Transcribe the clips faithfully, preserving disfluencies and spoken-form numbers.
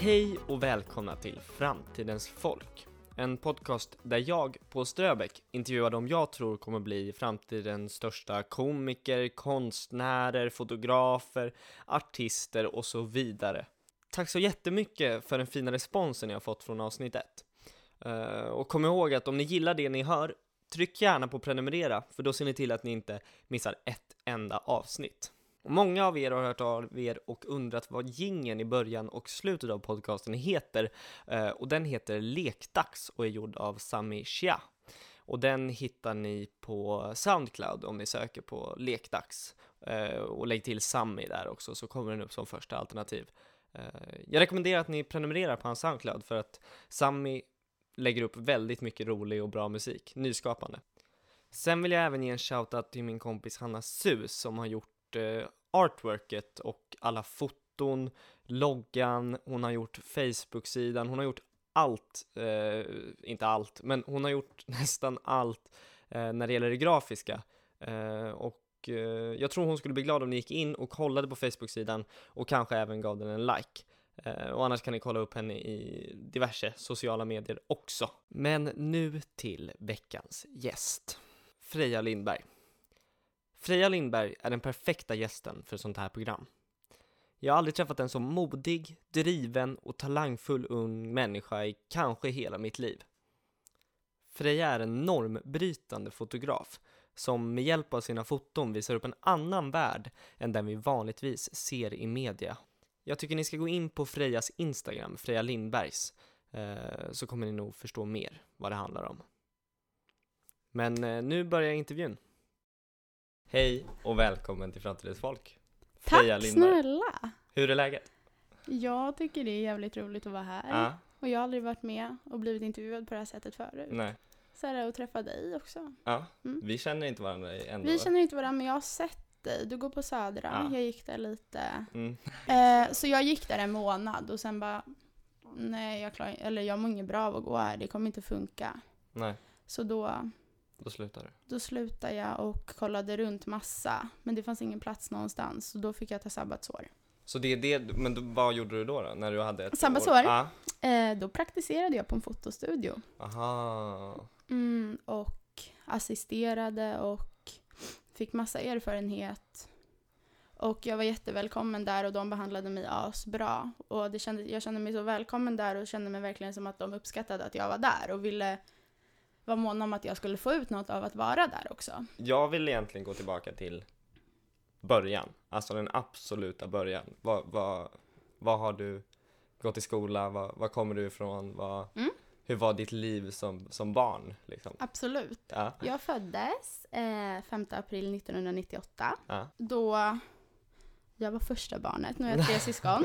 Hej och välkomna till Framtidens folk. En podcast där jag, på Ströbeck, intervjuar dem jag tror kommer bli framtidens största komiker, konstnärer, fotografer, artister och så vidare. Tack så jättemycket för den fina responsen jag har fått från avsnitt ett. Uh, och kom ihåg att om ni gillar det ni hör, tryck gärna på prenumerera, för då ser ni till att ni inte missar ett enda avsnitt. Och många av er har hört av er och undrat vad jingeln i början och slutet av podcasten heter. Uh, och den heter Lekdags och är gjord av Sami Chia. Och den hittar ni på Soundcloud om ni söker på Lekdags. Uh, och lägg till Sami där också, så kommer den upp som första alternativ. Uh, jag rekommenderar att ni prenumererar på hans Soundcloud, för att Sami lägger upp väldigt mycket rolig och bra musik, nyskapande. Sen vill jag även ge en shoutout till min kompis Hanna Sus som har gjort eh, artworket och alla foton, loggan, hon har gjort Facebook-sidan, hon har gjort allt, eh, inte allt, men hon har gjort nästan allt eh, när det gäller det grafiska. Eh, och eh, jag tror hon skulle bli glad om ni gick in och kollade på Facebook-sidan och kanske även gav den en like. Uh, och annars kan ni kolla upp henne i diverse sociala medier också. Men nu till veckans gäst. Freja Lindberg. Freja Lindberg är den perfekta gästen för sånt här program. Jag har aldrig träffat en så modig, driven och talangfull ung människa i kanske hela mitt liv. Freja är en normbrytande fotograf som med hjälp av sina foton visar upp en annan värld än den vi vanligtvis ser i media. Jag tycker ni ska gå in på Frejas Instagram, Freja Lindbergs, eh, så kommer ni nog förstå mer vad det handlar om. Men eh, nu börjar intervjun. Hej och välkommen till Framtidens folk. Freja Tack Lindberg. Snälla! Hur är läget? Jag tycker det är jävligt roligt att vara här. Ja. Och jag har aldrig varit med och blivit intervjuad på det här sättet förut. Nej. Så är det att träffa dig också. Ja, Mm. vi känner inte varandra ändå. Vi känner inte varandra, men jag har sett dig. Du går på Södra. Ja. Jag gick där lite. Mm. Eh, så jag gick där en månad och sen bara, nej, jag klarar, eller jag mår inget bra av att gå här. Det kommer inte funka. Nej, Så då, då slutar du. då slutade jag och kollade runt massa. Men det fanns ingen plats någonstans. Så då fick jag ta sabbatsår. Så det är det, men då, vad gjorde du då, då när du hade ett Sabbatsår? år? Ja. Eh, då praktiserade jag på en fotostudio. Aha. Mm, och assisterade och fick massa erfarenhet. Och jag var jättevälkommen där och de behandlade mig asbra. Och det kände, jag kände mig så välkommen där och kände mig verkligen som att de uppskattade att jag var där. Och ville vara mån om att jag skulle få ut något av att vara där också. Jag vill egentligen gå tillbaka till början. Alltså den absoluta början. Vad, vad, vad har du gått i skola? Vad, vad kommer du ifrån? Vad, Mm. Hur var ditt liv som, som barn? Liksom? Absolut. Ja. Jag föddes eh, femte april nittonhundranittioåtta. Ja. Då jag var första barnet. Nu är jag tre syskon.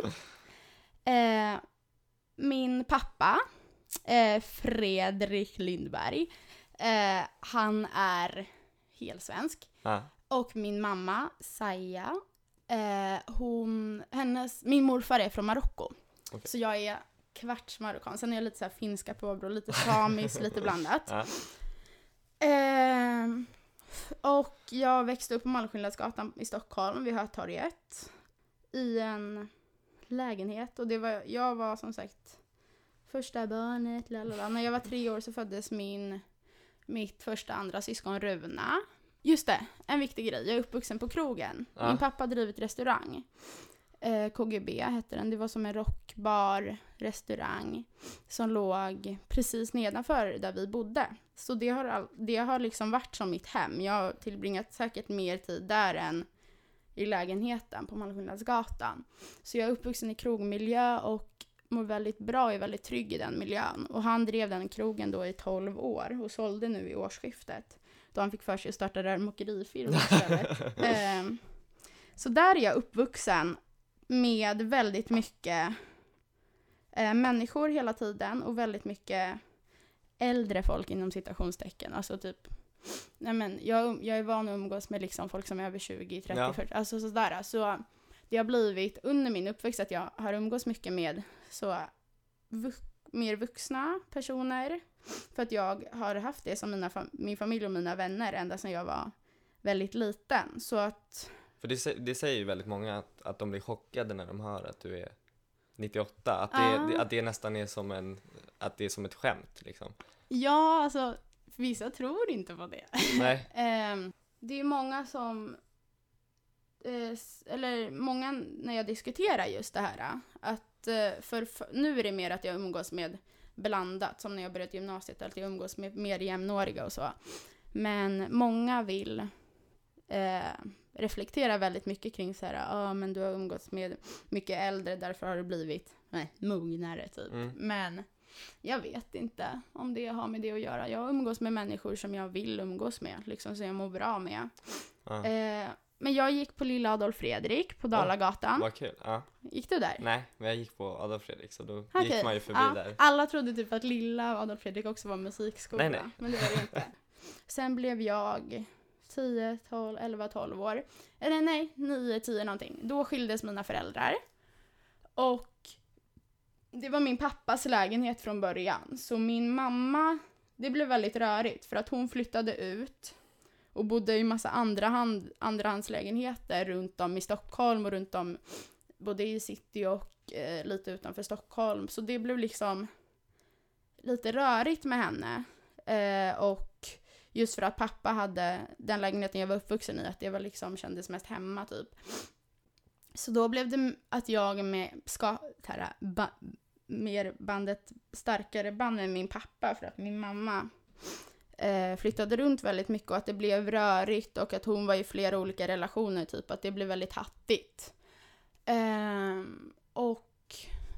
Eh, min pappa, eh, Fredrik Lindberg, eh, han är helsvensk. Ja. Och min mamma, Saja, eh, hon, hennes, min morfar är från Marocko. Okay. Så jag är kvarts marockan. Sen är jag lite så här finska påbrå, lite samis, lite blandat. Ja. Eh, och jag växte upp på Malmskillnadsgatan i Stockholm vid Hötorget i en lägenhet. Och det var, jag var som sagt första barnet. Lalala. När jag var tre år så föddes min, mitt första andra syskon Runa. Just det, en viktig grej. Jag är uppvuxen på krogen. Ja. Min pappa drivit restaurang. Eh, K G B hette den. Det var som en rockbar restaurang som låg precis nedanför där vi bodde. Så det har, all, det har liksom varit som mitt hem. Jag har tillbringat säkert mer tid där än i lägenheten på Malmskillnadsgatan. Så jag är uppvuxen i krogmiljö och mår väldigt bra och är väldigt trygg i den miljön. Och han drev den krogen då i tolv år och sålde nu i årsskiftet. Då han fick för sig att starta rörmokerifirma istället. eh, så där är jag uppvuxen med väldigt mycket eh, människor hela tiden och väldigt mycket äldre folk inom citationstecken. Alltså typ, nej men jag, jag är van att umgås med liksom folk som är över tjugo, trettio, Ja. fyrtio, alltså sådär. Så det har blivit under min uppväxt att jag har umgås mycket med så vux, mer vuxna personer. För att jag har haft det som mina fam- min familj och mina vänner ända sedan jag var väldigt liten. Så att För det, det säger ju väldigt många att, att de blir chockade när de hör att du är nittioåtta, att det, Ja. det, att det nästan är som en, att det är som ett skämt liksom. Ja, alltså vissa tror inte på det. Nej. Ehm, det är många som, eh, s- eller många när jag diskuterar just det här, att eh, för, för nu är det mer att jag umgås med blandat, som när jag började gymnasiet, att jag umgås med mer jämnåriga och så. Men många vill eh, reflektera väldigt mycket kring så här, ja ah, men du har umgåtts med mycket äldre, därför har du blivit nej, mognare typ. Mm. Men jag vet inte om det har med det att göra. Jag umgås med människor som jag vill umgås med, liksom, så jag mår bra med. Ja. Eh, men jag gick på Lilla Adolf Fredrik på Dalagatan. Vad kul. Ja. Gick du där? Nej, men jag gick på Adolf Fredrik, så då Okej. gick man ju förbi Ja, där. alla trodde typ att Lilla Adolf Fredrik också var musikskola. Nej, nej. Men det var det inte. Sen blev jag tio, tolv, elva, tolv år. Eller nej, nio, tio någonting. Då skildes mina föräldrar. Och det var min pappas lägenhet från början. Så min mamma, det blev väldigt rörigt för att hon flyttade ut och bodde i massa andra hand, andrahandslägenheter runt om i Stockholm och runt om både i city och eh, lite utanför Stockholm. Så det blev liksom lite rörigt med henne. Eh, och just för att pappa hade den lägenheten jag var uppvuxen i, att det var liksom, kändes mest hemma typ. Så då blev det att jag med ska, här, ba, mer bandet, starkare band med min pappa, för att min mamma eh, flyttade runt väldigt mycket och att det blev rörigt och att hon var i flera olika relationer, typ att det blev väldigt hattigt. Eh, och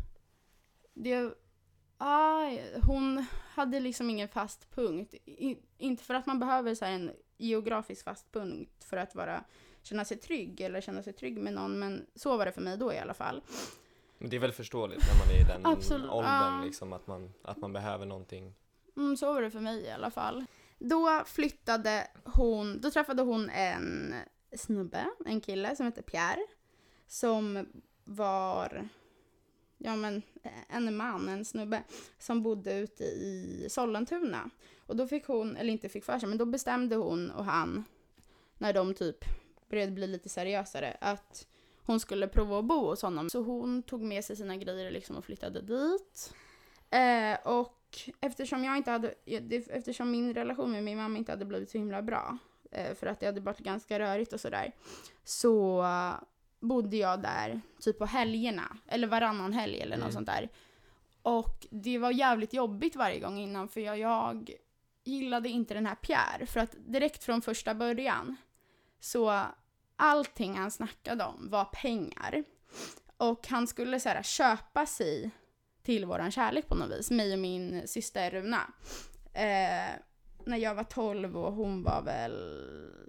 det, ah, hon hade liksom ingen fast punkt. I, inte för att man behöver så här, en geografisk fast punkt för att vara, känna sig trygg eller känna sig trygg med någon, men så var det för mig då i alla fall. Men det är väl förståeligt när man är i den Absolut, åldern, ja. liksom, att man, att man behöver någonting. Mm, så var det för mig i alla fall. Då flyttade hon, då träffade hon en snubbe, en kille som heter Pierre, som var, ja men en man, en snubbe, som bodde ute i Sollentuna. Och då fick hon, eller inte fick för sig, men då bestämde hon och han, när de typ började bli lite seriösare, att hon skulle prova att bo hos honom. Så hon tog med sig sina grejer liksom och flyttade dit. Eh, och eftersom jag inte hade, eftersom min relation med min mamma inte hade blivit så himla bra, eh, för att det hade varit ganska rörigt och sådär, så bodde jag där typ på helgerna, eller varannan helg eller något Mm. sånt där. Och det var jävligt jobbigt varje gång innan, för jag, jag gillade inte den här Pierre, för att direkt från första början så allting han snackade om var pengar. Och han skulle så här, köpa sig till våran kärlek på något vis, mig och min syster Runa. Eh, när jag var tolv och hon var väl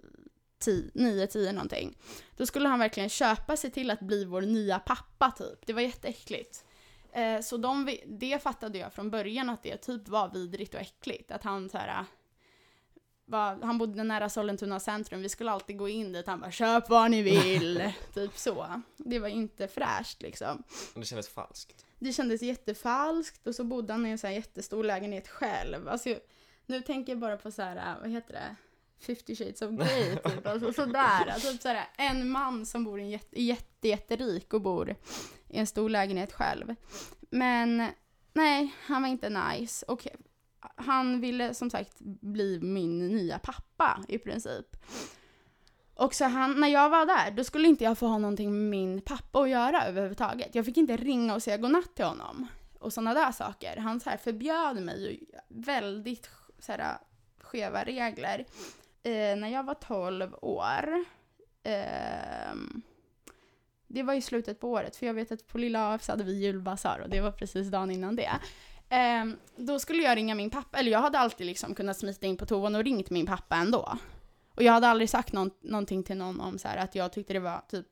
nio tio någonting. Då skulle han verkligen köpa sig till att bli vår nya pappa typ. Det var jätteäckligt. Eh, så de, det fattade jag från början att det typ var vidrigt och äckligt. Att han så här, var, han bodde nära Sollentuna centrum. Vi skulle alltid gå in dit. Han bara, köp vad ni vill. Typ så. Det var inte fräscht liksom. Men det kändes falskt. Det kändes jättefalskt. Och så bodde han i en så här jättestor lägenhet själv. Alltså, nu tänker jag bara på så här, vad heter det? Fifty Shades of Grey typ. Alltså sådär. Alltså, så här, en man som bor i en jätte, jätte, jätterik och bor i en stor lägenhet själv. Men nej, han var inte nice. Och han ville som sagt bli min nya pappa i princip. Och så han, när jag var där, då skulle inte jag få ha någonting med min pappa att göra överhuvudtaget. Jag fick inte ringa och säga godnatt till honom. Och sådana där saker. Han så här förbjöd mig väldigt så här, skeva regler. Eh, när jag var tolv år. Eh, det var i slutet på året. För jag vet att på Lilla A F så hade vi julbasar. Och det var precis dagen innan det. Eh, då skulle jag ringa min pappa. Eller jag hade alltid liksom kunnat smita in på toan och ringt min pappa ändå. Och jag hade aldrig sagt någon, någonting till någon om så här, att jag tyckte det var typ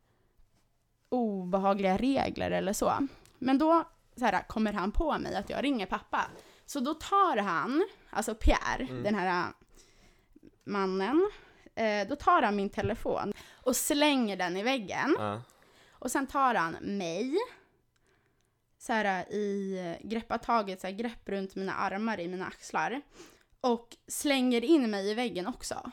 obehagliga regler eller så. Men då så här, kommer han på mig att jag ringer pappa. Så då tar han, alltså Pierre, mm. den här mannen, eh, då tar han min telefon och slänger den i väggen. Uh. Och sen tar han mig så här, i greppa taget, så här, grepp runt mina armar i mina axlar. Och slänger in mig i väggen också.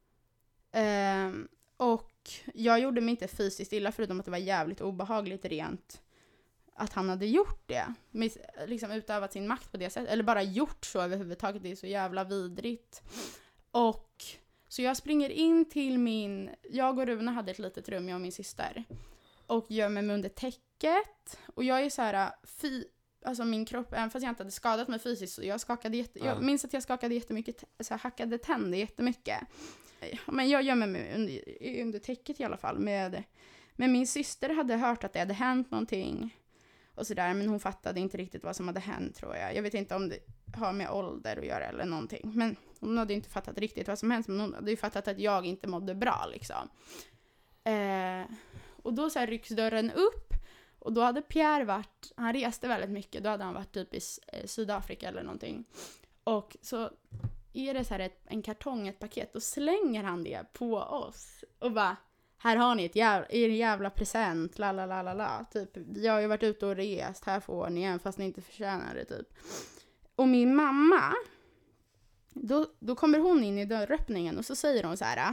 Um, och jag gjorde mig inte fysiskt illa, förutom att det var jävligt obehagligt rent. att han hade gjort det. Liksom utövat sin makt på det sättet. Eller bara gjort så överhuvudtaget. Det är så jävla vidrigt. Och så jag springer in till min... Jag och Runa hade ett litet rum, jag och min syster. Och gömmer mig under täcket. Och jag är så här... Fy, alltså min kropp, även fast jag inte hade skadat mig fysiskt. Så jag skakade jätte, jag minns att jag skakade jättemycket. Så här, hackade tänder jättemycket. Men jag gömmer mig under, under täcket i alla fall. Med, men min syster hade hört att det hade hänt någonting. Och sådär, men hon fattade inte riktigt vad som hade hänt, tror jag. Jag vet inte om det har med ålder att göra eller någonting. Men hon hade inte fattat riktigt vad som hänt. Men hon hade ju fattat att jag inte mådde bra, liksom. Eh, och då så här rycks dörren upp. Och då hade Pierre varit, han reste väldigt mycket. Då hade han varit typ i Sydafrika eller någonting. Och så är det så här ett, en kartong, ett paket. Och slänger han det på oss. Och bara... Här har ni ett jävla, er jävla present, la la la la la. Typ, jag har ju varit ute och rest, här får ni en fast ni inte förtjänar det, typ. Och min mamma, då, då kommer hon in i dörröppningen och så säger hon så här.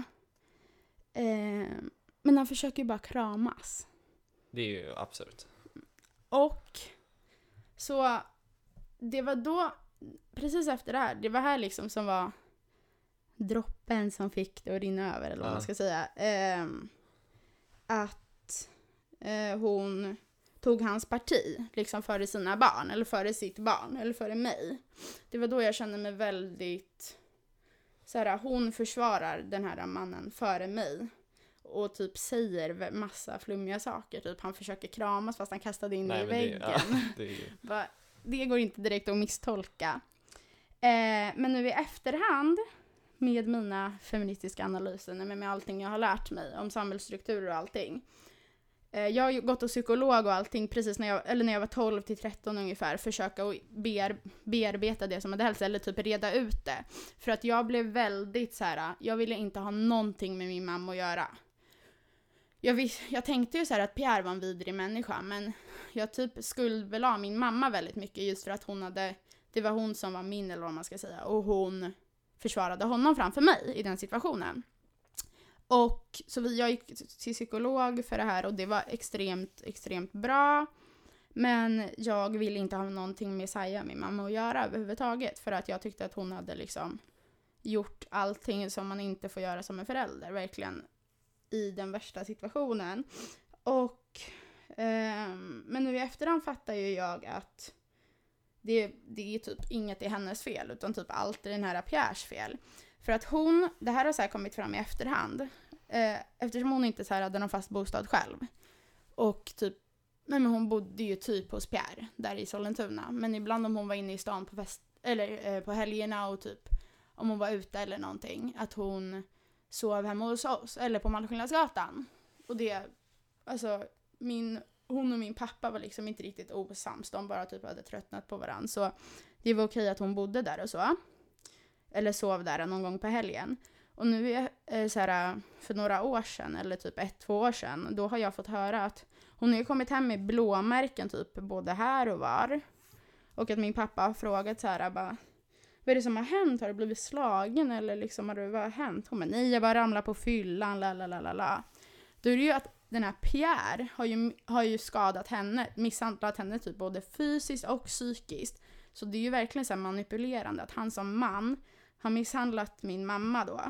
Eh, men han försöker ju bara kramas. Det är ju absurt. Och så det var då, precis efter det här, det var här liksom som var droppen som fick det att rinna över, eller vad ja. man ska säga. Eh, att eh, hon tog hans parti liksom före sina barn, eller före sitt barn, eller före mig. Det var då jag kände mig väldigt så här, hon försvarar den här mannen före mig och typ säger massa flummiga saker, typ han försöker kramas fast han kastade in Nej, i väggen. Det, ja, det, är ju... det går inte direkt att misstolka. Eh, men nu i efterhand med mina feministiska analyser, med, med allting jag har lärt mig om samhällsstrukturer och allting. Eh, jag har ju gått till psykolog och allting precis när jag, eller när jag var tolv till tretton ungefär, försöka att bear, bearbeta det som hade hänt, eller typ reda ut det. För att jag blev väldigt så här, jag ville inte ha någonting med min mamma att göra. Jag, vis, jag tänkte ju så här att Pierre var en vidrig människa, men jag typ skuldbelade min mamma väldigt mycket just för att hon hade, det var hon som var min, eller vad man ska säga, och hon försvarade honom framför mig i den situationen. Och så vi, jag gick till psykolog för det här och det var extremt, extremt bra. Men jag ville inte ha någonting med Saja, min mamma, att göra överhuvudtaget. För att jag tyckte att hon hade liksom gjort allting som man inte får göra som en förälder. Verkligen i den värsta situationen. Och, eh, men nu i efterhand fattar ju jag att Det, det är typ inget i hennes fel, utan typ allt är den här Pierres fel. För att hon, det här har så här kommit fram i efterhand, eh, eftersom hon inte så här hade någon fast bostad själv. Och typ, nej men hon bodde ju typ hos Pierre, där i Sollentuna. Men ibland om hon var inne i stan på fest, eller eh, på helgerna och typ om hon var ute eller någonting, att hon sov hemma hos oss, eller på Malmskillnadsgatan. Och det, alltså min... Hon och min pappa var liksom inte riktigt osams. De bara typ hade tröttnat på varandra. Så det var okej att hon bodde där och så. Eller sov där någon gång på helgen. Och nu är så här, för några år sedan, eller typ ett, två år sedan, då har jag fått höra att hon har kommit hem med blåmärken typ både här och var. Och att min pappa har frågat så här, bara, vad är det som har hänt? Har du blivit slagen? Eller liksom, har det vad har hänt? Hon bara, nej, jag bara ramlar på fyllan, la la la la la. Då är det ju att den här Pierre har ju, har ju skadat henne, misshandlat henne typ både fysiskt och psykiskt. Så det är ju verkligen så här manipulerande att han som man har misshandlat min mamma då.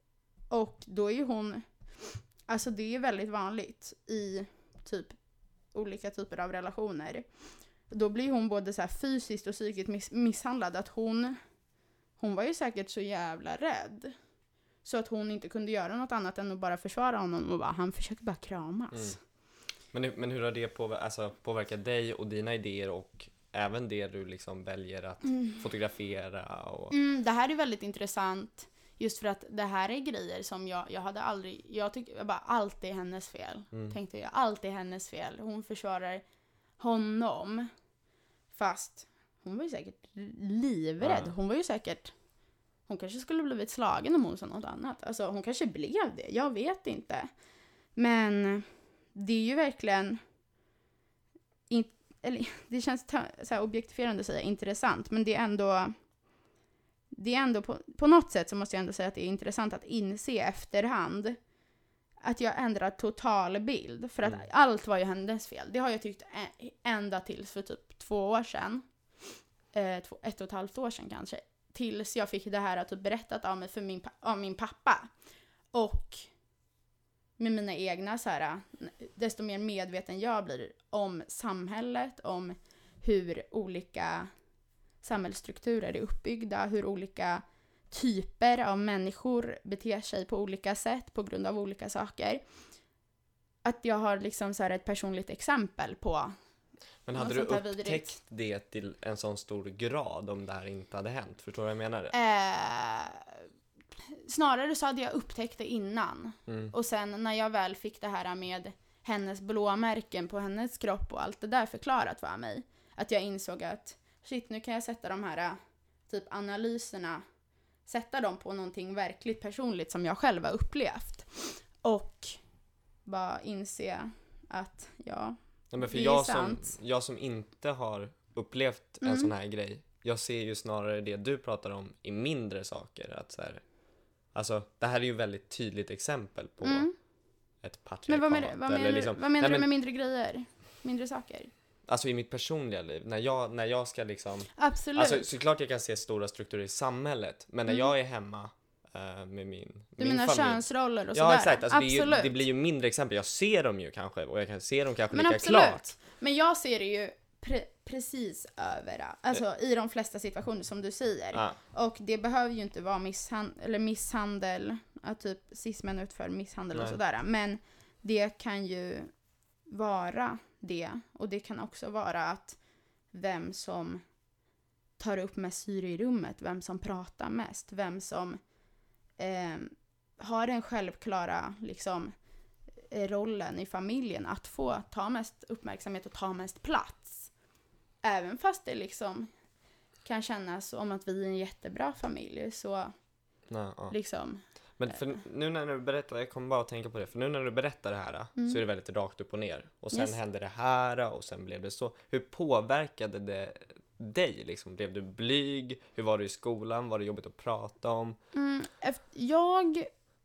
Och då är ju hon, alltså det är ju väldigt vanligt i typ olika typer av relationer. Då blir hon både så här fysiskt och psykiskt miss- misshandlad att hon, hon var ju säkert så jävla rädd. Så att hon inte kunde göra något annat än att bara försvara honom och bara, han försöker bara kramas. Mm. Men, men hur har det påver- alltså, påverkat dig och dina idéer och även det du liksom väljer att mm. fotografera? Och... Mm, det här är väldigt intressant just för att det här är grejer som jag, jag hade aldrig, jag tycker jag bara, allt är hennes fel. Mm. Tänkte jag, allt är hennes fel. Hon försvarar honom. Fast hon var ju säkert livrädd. Ja. Hon var ju säkert... Hon kanske skulle blivit slagen om hon sa något annat. Alltså hon kanske blev det. Jag vet inte. Men det är ju verkligen... In, eller, det känns ta, så här objektifierande att säga intressant. Men det är ändå... Det är ändå på, på något sätt så måste jag ändå säga att det är intressant att inse efterhand att jag ändrar totalbild. För att Mm. allt var ju hennes fel. Det har jag tyckt ä- ända tills för typ två år sedan. Eh, två, ett och ett halvt år sedan kanske. Tills jag fick det här typ berättat av mig för min, pa- av min pappa. Och med mina egna så här, desto mer medveten jag blir om samhället, om hur olika samhällsstrukturer är uppbyggda, hur olika typer av människor beter sig på olika sätt på grund av olika saker. Att jag har liksom så här ett personligt exempel på. Men hade du upptäckt det till en sån stor grad om det här inte hade hänt? Förstår du vad jag menar? Eh, snarare så hade jag upptäckt det innan. Mm. Och sen när jag väl fick det här med hennes blåmärken på hennes kropp och allt det där förklarat för mig. Att jag insåg att shit, nu kan jag sätta de här typ analyserna, sätta dem på någonting verkligt personligt som jag själv har upplevt. Och bara inse att ja, Ja, men för det är jag sant. som, jag som inte har upplevt en Mm. sån här grej, jag ser ju snarare det du pratar om i mindre saker. Att så här, alltså, det här är ju ett väldigt tydligt exempel på Mm. ett patriarkat. Men vad menar, vad menar, eller liksom, vad menar nej, du med men, mindre grejer? Mindre saker? Alltså i mitt personliga liv, när jag, när jag ska liksom... Absolut. Alltså såklart jag kan se stora strukturer i samhället, men när Mm. jag är hemma äh, med min, du min menar familj. könsroller och Ja, sådär? exakt. Alltså, det, är absolut. ju, det blir ju mindre exempel. Jag ser dem ju kanske, och jag kan se dem kanske Men lika absolut. klart. Men jag ser det ju pre- precis överallt. Alltså i de flesta situationer som du säger. Ja. Och det behöver ju inte vara misshandel, eller misshandel, att typ cis-män utför misshandel och Nej. sådär. Men det kan ju vara det. Och det kan också vara att vem som tar upp mest syre i rummet, vem som pratar mest, vem som eh, har den självklara liksom rollen i familjen att få ta mest uppmärksamhet och ta mest plats. Även fast det liksom kan kännas som att vi är en jättebra familj, så Nej, ja. liksom... Men för nu när du berättar, jag kommer bara att tänka på det, för nu när du berättar det här Mm. så är det väldigt rakt upp och ner. Och sen Yes. hände det här och sen blev det så. Hur påverkade det dig? Liksom? Blev du blyg? Hur var du i skolan? Var det jobbigt att prata om? Mm, efter, jag...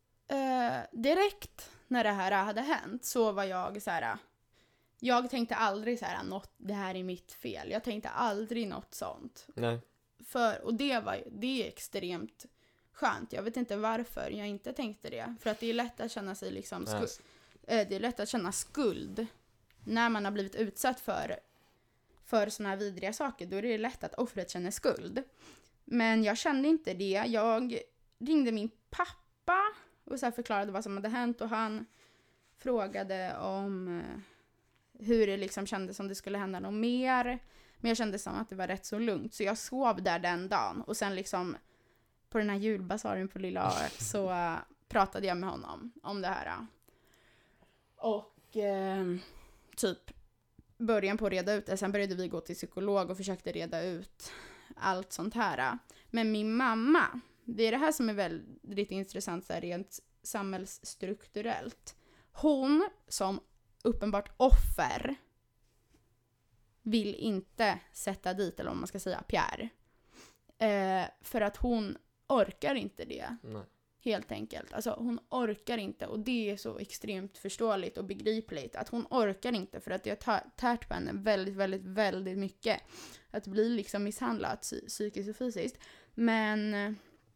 Eh, direkt när det här hade hänt så var jag så här... Jag tänkte aldrig så här, något, det här är mitt fel. Jag tänkte aldrig något sånt. Nej. För, och det var det är extremt skönt. Jag vet inte varför jag inte tänkte det. För att det är lätt att känna sig liksom skuld. Yes. Eh, det är lätt att känna skuld när man har blivit utsatt för för såna här vidriga saker. Då är det lätt att offret känner skuld. Men jag kände inte det. Jag ringde min pappa och så här förklarade vad som hade hänt, och han frågade om eh, hur det liksom kändes, om det skulle hända något mer. Men jag kände som att det var rätt så lugnt. Så jag sov där den dagen. Och sen liksom på den här julbasaren på Lilla A F så uh, pratade jag med honom om det här. Och uh, typ början på att reda ut det. Sen började vi gå till psykolog och försökte reda ut allt sånt här. Men min mamma, det är det här som är väldigt intressant så här, rent samhällsstrukturellt. Hon som uppenbart offer vill inte sätta dit, eller om man ska säga, Pierre. Eh, för att hon orkar inte det. Nej. Helt enkelt. Alltså hon orkar inte, och det är så extremt förståeligt och begripligt. Att hon orkar inte, för att det har tärt på henne väldigt, väldigt, väldigt mycket. Att bli liksom misshandlad psy- psykiskt och fysiskt. Men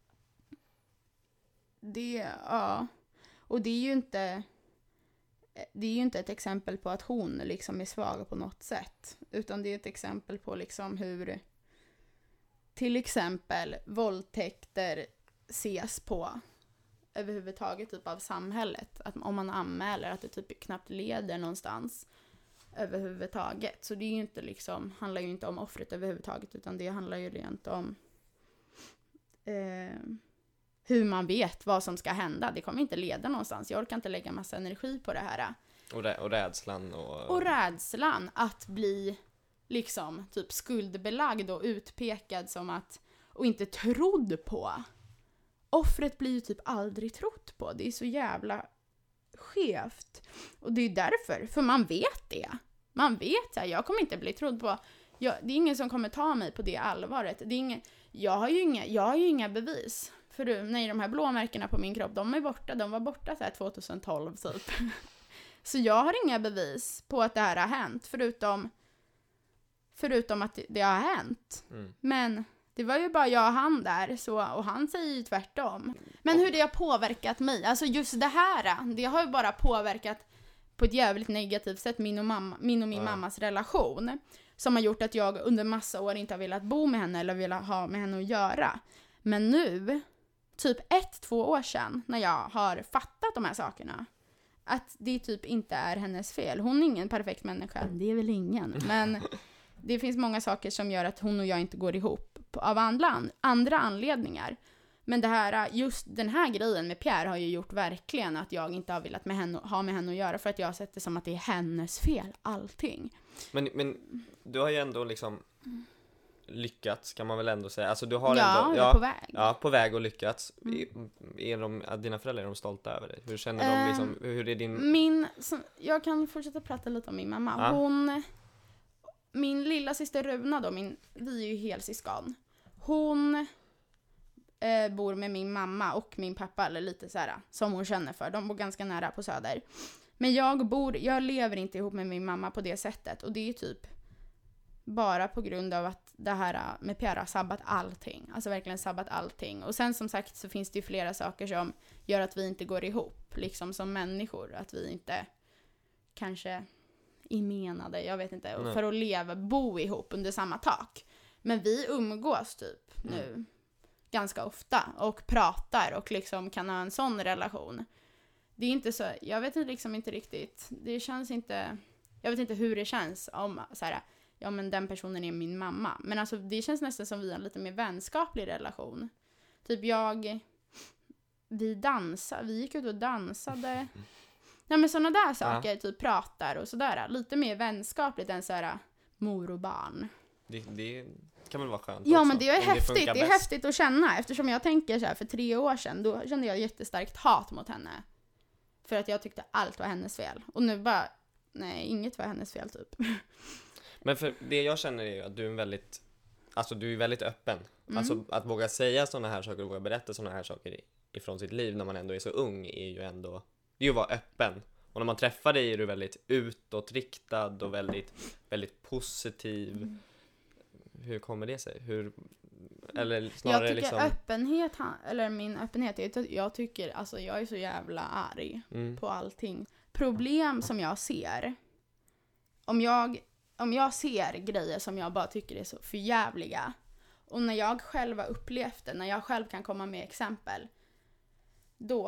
det, ja. Och det är ju inte... Det är ju inte ett exempel på att hon liksom är svag på något sätt. Utan det är ett exempel på liksom hur till exempel våldtäkter ses på överhuvudtaget typ av samhället. Att om man anmäler att det typ knappt leder någonstans överhuvudtaget. Så det är ju inte liksom, handlar ju inte om offret överhuvudtaget, utan det handlar ju rent om eh, hur man vet vad som ska hända. Det kommer inte leda någonstans. Jag orkar inte lägga massa energi på det här. Och, rä- och rädslan och... Och rädslan att bli liksom typ skuldbelagd och utpekad som att, och inte trodd på. Offret blir ju typ aldrig trott på. Det är så jävla skevt. Och det är därför, för man vet det. Man vet att jag kommer inte bli trodd på. Jag, det är ingen som kommer ta mig på det allvaret. Det är ingen, jag, har ju inga, jag har ju inga bevis för nej, de här blåmärkena på min kropp, de är borta. De var borta så här tjugohundratolv typ. Så jag har inga bevis på att det här har hänt. Förutom, förutom att det, det har hänt. Mm. Men det var ju bara jag och han där. Så, och han säger ju tvärtom. Men hur det har påverkat mig. Alltså just det här. Det har ju bara påverkat på ett jävligt negativt sätt min och, mamma, min, och min Ja. mammas relation. Som har gjort att jag under massa år inte har velat bo med henne. Eller velat ha med henne att göra. Men nu, typ ett, två år sedan. När jag har fattat de här sakerna. Att det typ inte är hennes fel. Hon är ingen perfekt människa. Det är väl ingen. Men det finns många saker som gör att hon och jag inte går ihop. Av andra, andra anledningar. Men det här, just den här grejen med Pierre har ju gjort verkligen att jag inte har velat med henne, ha med henne att göra. För att jag har sett det som att det är hennes fel. Allting. Men, men du har ju ändå liksom lyckats, kan man väl ändå säga. Alltså du har Ja, ändå, jag är ja, på väg. Ja, på väg och lyckats. Mm. Är de, är dina föräldrar, är de stolta över dig? Hur känner de Eh, liksom, hur är din... Min, så, jag kan fortsätta prata lite om min mamma. Ja. Hon, min lilla syster Runa då, min, vi är ju helsyskon. Hon eh, bor med min mamma och min pappa, eller lite så här som hon känner för. De bor ganska nära på Söder. Men jag bor, jag lever inte ihop med min mamma på det sättet. Och det är typ bara på grund av att det här med Pierre har sabbat allting. Alltså verkligen sabbat allting. Och sen som sagt så finns det ju flera saker som gör att vi inte går ihop. Liksom som människor. Att vi inte kanske är menade, jag vet inte. Nej. För att leva, bo ihop under samma tak. Men vi umgås typ Mm. nu ganska ofta. Och pratar och liksom kan ha en sån relation. Det är inte så, jag vet liksom inte riktigt. Det känns inte, jag vet inte hur det känns om så här. Ja, men den personen är min mamma. Men alltså det känns nästan som vi har en lite mer vänskaplig relation. Typ jag, vi dansade, vi gick ut och dansade. Nej men sådana där saker, Ja. typ pratar och sådär. Lite mer vänskapligt än såhär mor och barn. Det, det kan väl vara skönt Ja också, men det är om häftigt, funkar det är bäst. häftigt att känna. Eftersom jag tänker så här för tre år sedan, då kände jag jättestarkt hat mot henne. För att jag tyckte allt var hennes fel. Och nu bara, nej inget var hennes fel typ. Men för det jag känner är ju att du är en väldigt, alltså du är väldigt öppen. Mm. Alltså att våga säga sådana här saker och våga berätta sådana här saker ifrån sitt liv när man ändå är så ung är ju ändå, det är ju att vara öppen. Och när man träffar dig är du väldigt utåtriktad och väldigt, väldigt positiv. Mm. Hur kommer det sig? Hur, eller snarare Jag tycker liksom... öppenhet, ha- eller min öppenhet, är att jag tycker, alltså jag är så jävla arg Mm. på allting. Problem som jag ser, om jag, om jag ser grejer som jag bara tycker är så förjävliga, och när jag själv har upplevt det, när jag själv kan komma med exempel, då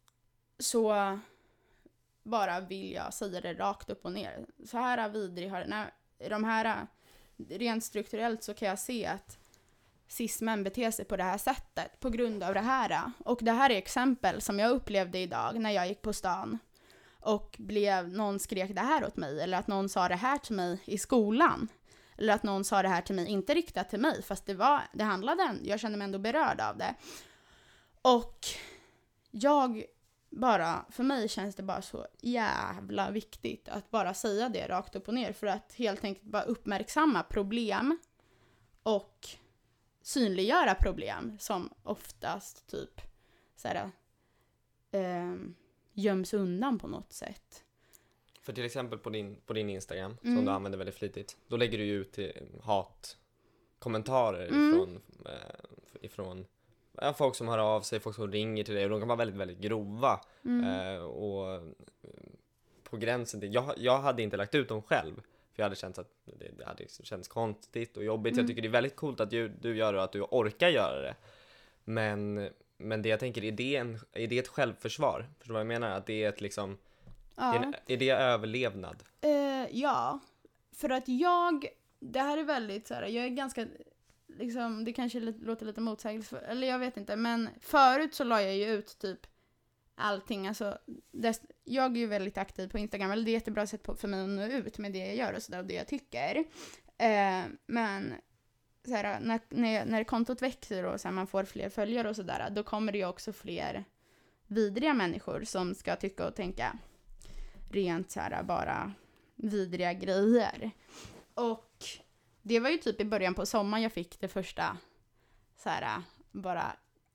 så bara vill jag säga det rakt upp och ner. Så här vidrig har när de här, rent strukturellt så kan jag se att cis-män beter sig på det här sättet på grund av det här. Och det här är exempel som jag upplevde idag när jag gick på stan och blev, någon skrek det här åt mig, eller att någon sa det här till mig i skolan, eller att någon sa det här till mig, inte riktat till mig, fast det var, det handlade, jag kände mig ändå berörd av det. Och jag bara, för mig känns det bara så jävla viktigt att bara säga det rakt upp och ner, för att helt enkelt bara uppmärksamma problem och synliggöra problem som oftast typ så här, eh, göms undan på något sätt. För till exempel på din, på din Instagram, Mm. som du använder väldigt flitigt, då lägger du ju ut eh, hatkommentarer Mm. ifrån, eh, ifrån ja, folk som hör av sig, folk som ringer till dig, och de kan vara väldigt, väldigt grova. Mm. Eh, och eh, på gränsen till, jag, jag hade inte lagt ut dem själv, för jag hade känt att det, det hade känts konstigt och jobbigt. Mm. Jag tycker det är väldigt coolt att du, du gör det och att du orkar göra det. Men, men det jag tänker, är det, en, är det ett självförsvar? Förstår du vad jag menar? Att det är ett liksom, Ja. är, en, är det överlevnad? Eh, ja, för att jag, det här är väldigt så här, jag är ganska, liksom, det kanske lite, låter lite motsägelsefullt, eller jag vet inte, men förut så la jag ju ut typ allting, alltså, dess, jag är ju väldigt aktiv på Instagram, eller det är ett jättebra sätt på, för mig att nå ut med det jag gör och sådär, och det jag tycker. Eh, men så här, när, när, när kontot växer och så här, man får fler följare och sådär, då kommer det ju också fler vidriga människor som ska tycka och tänka rent så här bara vidriga grejer. Och det var ju typ i början på sommaren jag fick det första så här bara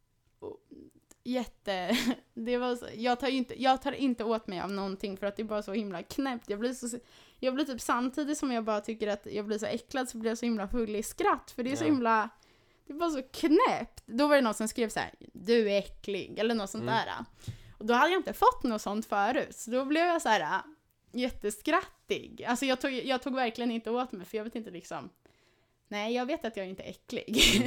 jätte... Det var så, jag, tar inte, jag tar inte åt mig av någonting för att det är bara så himla knäppt. Jag blir, så, jag blir typ samtidigt som jag bara tycker att jag blir så äcklad så blir jag så himla full i skratt. För det är så Ja. himla... Det var så knäppt. Då var det någon som skrev så här: du är äcklig, eller något sånt Mm. där. Och då hade jag inte fått något sånt förut. Så då blev jag så här jätteskrattig. Alltså jag tog, jag tog verkligen inte åt mig, för jag vet inte liksom... Nej, jag vet att jag inte är äcklig. Mm.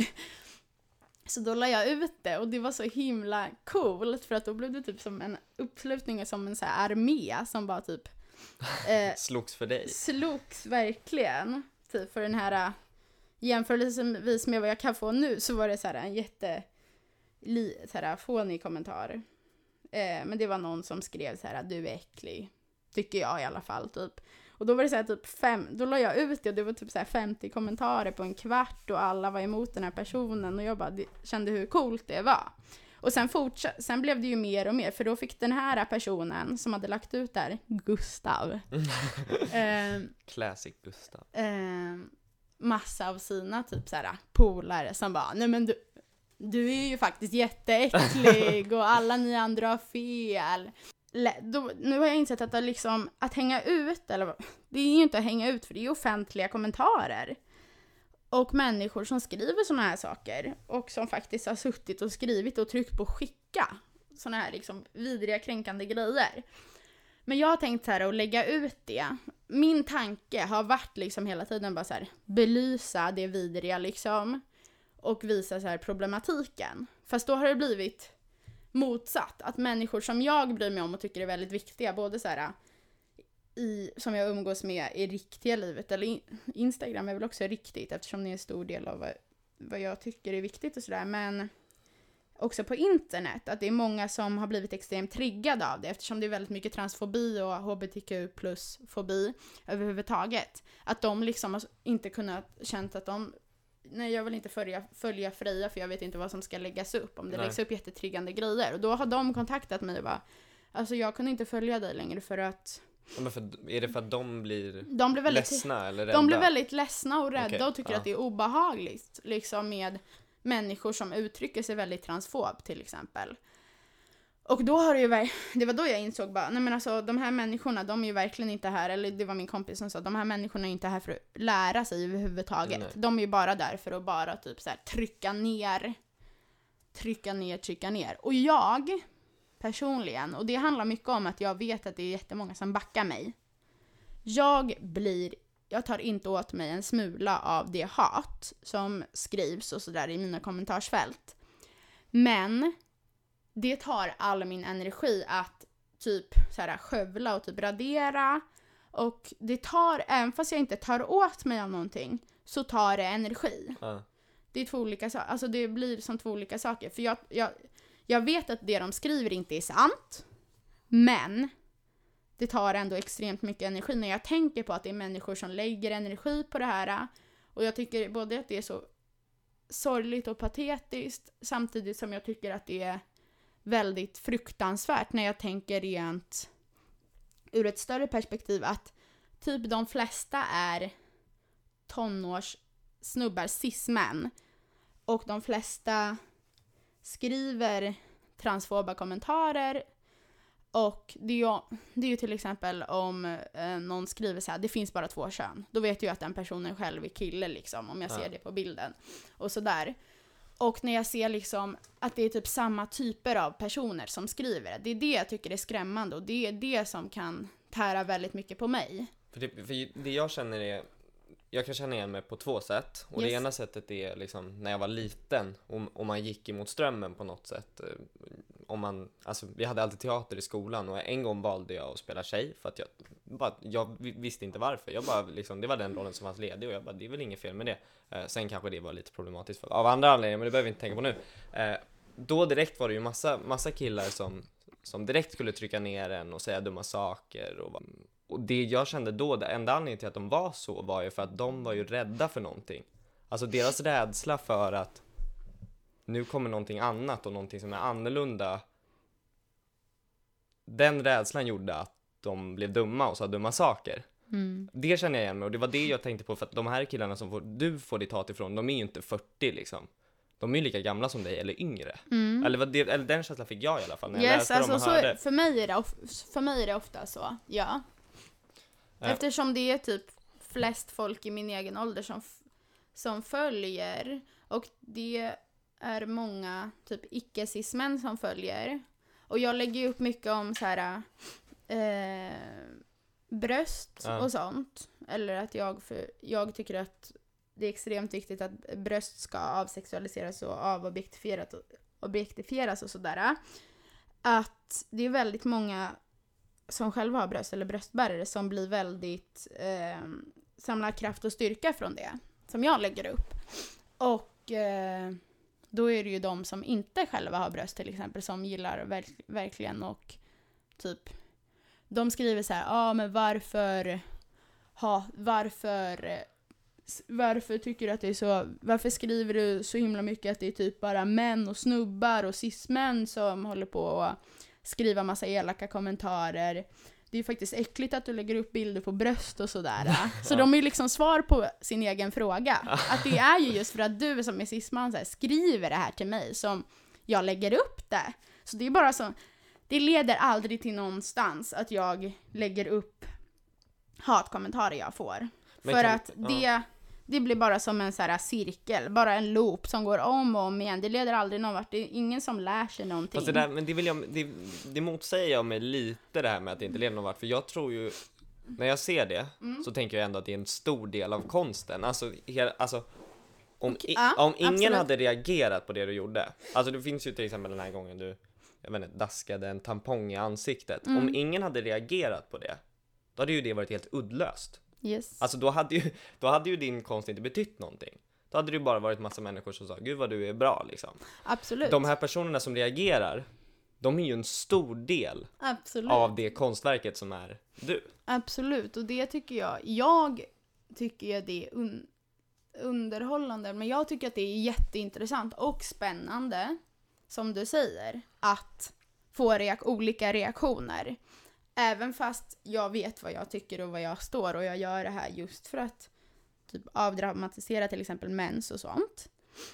Så då la jag ut det och det var så himla coolt, för att då blev det typ som en uppslutning, som en så här armé som bara typ eh, Slogs för dig. slogs verkligen typ för den här, jämförelsevis med vad jag kan få nu, så var det så här en jätte li, så här fånig kommentar. Eh, men det var någon som skrev så här: du är äcklig, tycker jag i alla fall typ. Och då var det så här typ fem, då la jag ut det och det var typ så här femtio kommentarer på en kvart och alla var emot den här personen och jag bara det, kände hur coolt det var. Och sen fortsatte, sen blev det ju mer och mer, för då fick den här personen som hade lagt ut där, Gustav, eh, Classic Gustav. eh, massa av sina typ så här polare som bara, nej men du, du är ju faktiskt jätteäcklig och alla ni andra har fel. Då, nu har jag insett att, det liksom, att hänga ut, eller det är ju inte att hänga ut, för det är offentliga kommentarer. Och människor som skriver såna här saker och som faktiskt har suttit och skrivit och tryckt på skicka såna här liksom vidriga, kränkande grejer. Men jag har tänkt så här att lägga ut det. Min tanke har varit liksom hela tiden bara så här, belysa det vidriga liksom och visa så här problematiken. Fast då har det blivit motsatt, att människor som jag bryr mig om och tycker är väldigt viktiga, både så här i, som jag umgås med i riktiga livet, eller in, Instagram är väl också riktigt eftersom det är en stor del av vad, vad jag tycker är viktigt och sådär, men också på internet, att det är många som har blivit extremt triggade av det, eftersom det är väldigt mycket transfobi och hbtq plus fobi överhuvudtaget, att de liksom har inte kunnat känt att de nej, jag vill inte följa, följa Freja, för jag vet inte vad som ska läggas upp, om det Nej. läggs upp jättetriggande grejer. Och då har de kontaktat mig och bara, alltså jag kunde inte följa dig längre för att... Men för, är det för att de blir, de blir väldigt, ledsna eller rädda? De blir väldigt ledsna och rädda. Okej, Och tycker ja. att det är obehagligt liksom med människor som uttrycker sig väldigt transfob till exempel. Och då har det ju ver- det var då jag insåg bara, nej men alltså de här människorna, de är ju verkligen inte här, eller det var min kompis som sa, de här människorna är inte här för att lära sig överhuvudtaget. Nej. De är ju bara där för att bara typ så här trycka ner, trycka ner, trycka ner. Och jag personligen, och det handlar mycket om att jag vet att det är jättemånga som backar mig. Jag blir, jag tar inte åt mig en smula av det hat som skrivs och sådär i mina kommentarsfält. Men det tar all min energi att typ så här skövla och typ radera. Och det tar, även fast jag inte tar åt mig av någonting, så tar det energi. Ja. Det är två olika saker, alltså det blir som två olika saker. För jag, jag, jag vet att det de skriver inte är sant, men det tar ändå extremt mycket energi när jag tänker på att det är människor som lägger energi på det här. Och jag tycker både att det är så sorgligt och patetiskt, samtidigt som jag tycker att det är väldigt fruktansvärt när jag tänker rent ur ett större perspektiv, att typ de flesta är tonårssnubbar, cis-män, och de flesta skriver transfoba kommentarer. Och det är ju, det är ju till exempel om eh, någon skriver så här: det finns bara två kön, då vet jag att den personen själv är kille liksom, om jag ser Ja. det på bilden och sådär. Och när jag ser liksom att det är typ samma typer av personer som skriver det, det är det jag tycker är skrämmande, och det är det som kan tära väldigt mycket på mig. För det, för det jag känner är, jag kan känna igen mig på två sätt. Och Yes. det ena sättet är liksom när jag var liten och, och man gick emot strömmen på något sätt. Eh, Om man, alltså, vi hade alltid teater i skolan, och en gång valde jag att spela tjej för att jag, bara, jag visste inte varför. Jag bara, liksom, det var den rollen som var ledig, och jag bara, det är väl inget fel med det. Eh, sen kanske det var lite problematiskt för, av andra anledningar, men det behöver vi inte tänka på nu. Eh, då direkt var det ju massa, massa killar som, som direkt skulle trycka ner en och säga dumma saker. Och, och det jag kände då, det enda anledningen till att de var så var ju för att de var ju rädda för någonting. Alltså deras rädsla för att nu kommer någonting annat och någonting som är annorlunda. Den rädslan gjorde att de blev dumma och sa dumma saker. Mm. Det känner jag igen mig, och det var det jag tänkte på, för att de här killarna som får, du får ditt hat ifrån, de är ju inte fyrtio liksom. de är ju lika gamla som dig eller yngre. Mm. Eller, vad det, eller den känslan fick jag i alla fall när jag Yes, läste alltså, dem och så hörde. för, mig är det of, för mig är det ofta så, ja. Äh. Eftersom det är typ flest folk i min egen ålder som, som följer. Och det är många typ icke-cis-män som följer. Och jag lägger ju upp mycket om så här eh, bröst Ja. och sånt. Eller att jag, för, jag tycker att det är extremt viktigt att bröst ska avsexualiseras och avobjektifieras och, objektifieras och sådär. Att det är väldigt många som själva har bröst eller bröstbärare som blir väldigt eh, samlar kraft och styrka från det. Som jag lägger upp. Och eh, då är det ju de som inte själva har bröst till exempel som gillar verk- verkligen och typ de skriver så här, ja ah, men varför ha, varför varför tycker du att det är så, varför skriver du så himla mycket att det är typ bara män och snubbar och cis-män som håller på att skriva massa elaka kommentarer. Det är ju faktiskt äckligt att du lägger upp bilder på bröst och sådär. Så ja. De är ju liksom svar på sin egen fråga. Att det är ju just för att du som är cis-man så här, skriver det här till mig som jag lägger upp det. Så det är bara så, det leder aldrig till någonstans att jag lägger upp hatkommentarer jag får. Men för kan, att det, ja. det blir bara som en så här cirkel, bara en loop som går om och om igen. Det leder aldrig någon vart. Det är ingen som lär sig någonting. Fast det där, men det, vill jag, det, det motsäger jag mig lite det här med att det inte leder någon vart. För jag tror ju, när jag ser det mm. så tänker jag ändå att det är en stor del av konsten. Alltså, hela, alltså om, okay. i, ja, om ingen absolut. hade reagerat på det du gjorde. Alltså det finns ju till exempel den här gången du jag vet inte, daskade en tampong i ansiktet. Mm. Om ingen hade reagerat på det, då hade ju det varit helt uddlöst. Yes. Alltså då hade, ju, då hade ju din konst inte betytt någonting. Då hade det ju bara varit massa människor som sa, gud vad du är bra liksom. Absolut. De här personerna som reagerar, de är ju en stor del Absolut. av det konstverket som är du. Absolut, och det tycker jag, jag tycker det är un- underhållande, men jag tycker att det är jätteintressant och spännande, som du säger, att få reak- olika reaktioner. Även fast jag vet vad jag tycker och vad jag står och jag gör det här just för att typ avdramatisera till exempel mens och sånt.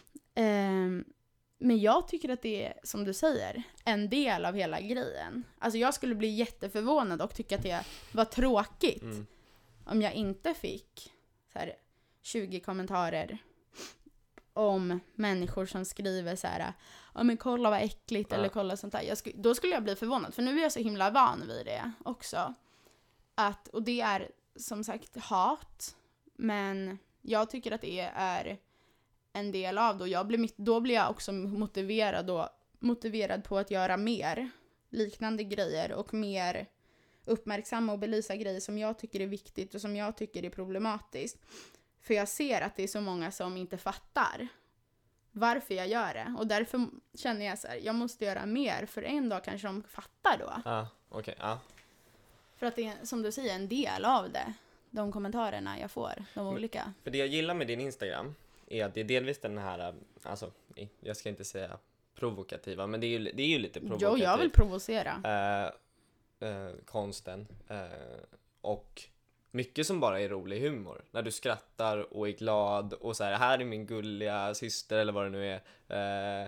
Um, men jag tycker att det är, som du säger, en del av hela grejen. Alltså jag skulle bli jätteförvånad och tycka att det var tråkigt mm. om jag inte fick så här, tjugo kommentarer om människor som skriver så här, ja men kolla vad äckligt ja. eller kolla sånt där. Jag sk- då skulle jag bli förvånad, för nu är jag så himla van vid det också. Att, och det är som sagt hat, men jag tycker att det är en del av det. Och jag blir, då blir jag också motiverad, och, motiverad på att göra mer liknande grejer och mer uppmärksamma och belysa grejer som jag tycker är viktigt och som jag tycker är problematiskt. För jag ser att det är så många som inte fattar varför jag gör det. Och därför känner jag så här, jag måste göra mer. För en dag kanske de fattar då. Ja, okej, okay, ja. För att det är, som du säger, en del av det. De kommentarerna jag får, de olika. För det jag gillar med din Instagram är att det är delvis den här, alltså, jag ska inte säga provokativa, men det är ju, det är ju lite provokativt. Jo, jag vill provocera. Eh, eh, konsten. Eh, och mycket som bara är rolig humor. När du skrattar och är glad och så här, här är min gulliga syster eller vad det nu är. Eh,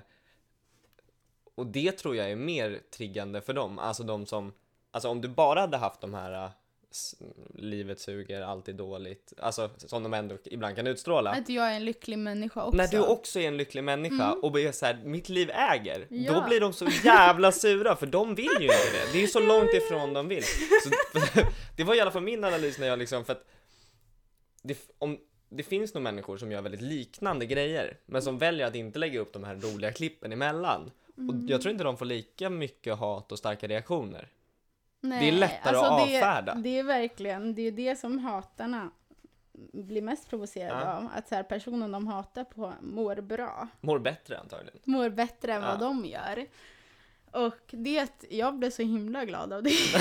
och det tror jag är mer triggande för dem. Alltså de som, alltså om du bara hade haft de här livet suger, alltid dåligt. Alltså som de ändå ibland kan utstråla. Att jag är en lycklig människa också. När du också är en lycklig människa mm. och blir så här, mitt liv äger. Ja. Då blir de så jävla sura, för de vill ju inte det. Det är ju så långt ifrån de vill. Så, det var i alla fall min analys när jag liksom, för att det, om, det finns nog människor som gör väldigt liknande grejer, men som väljer att inte lägga upp de här roliga klippen emellan. Mm. Och jag tror inte de får lika mycket hat och starka reaktioner. Nej, det är lättare alltså att det, avfärda. Det är verkligen, det är det som hatarna blir mest provocerade ja. av. Att så här, personen de hatar på mår bra. Mår bättre antagligen. Mår bättre än ja. vad de gör. Och det, jag blev så himla glad av det.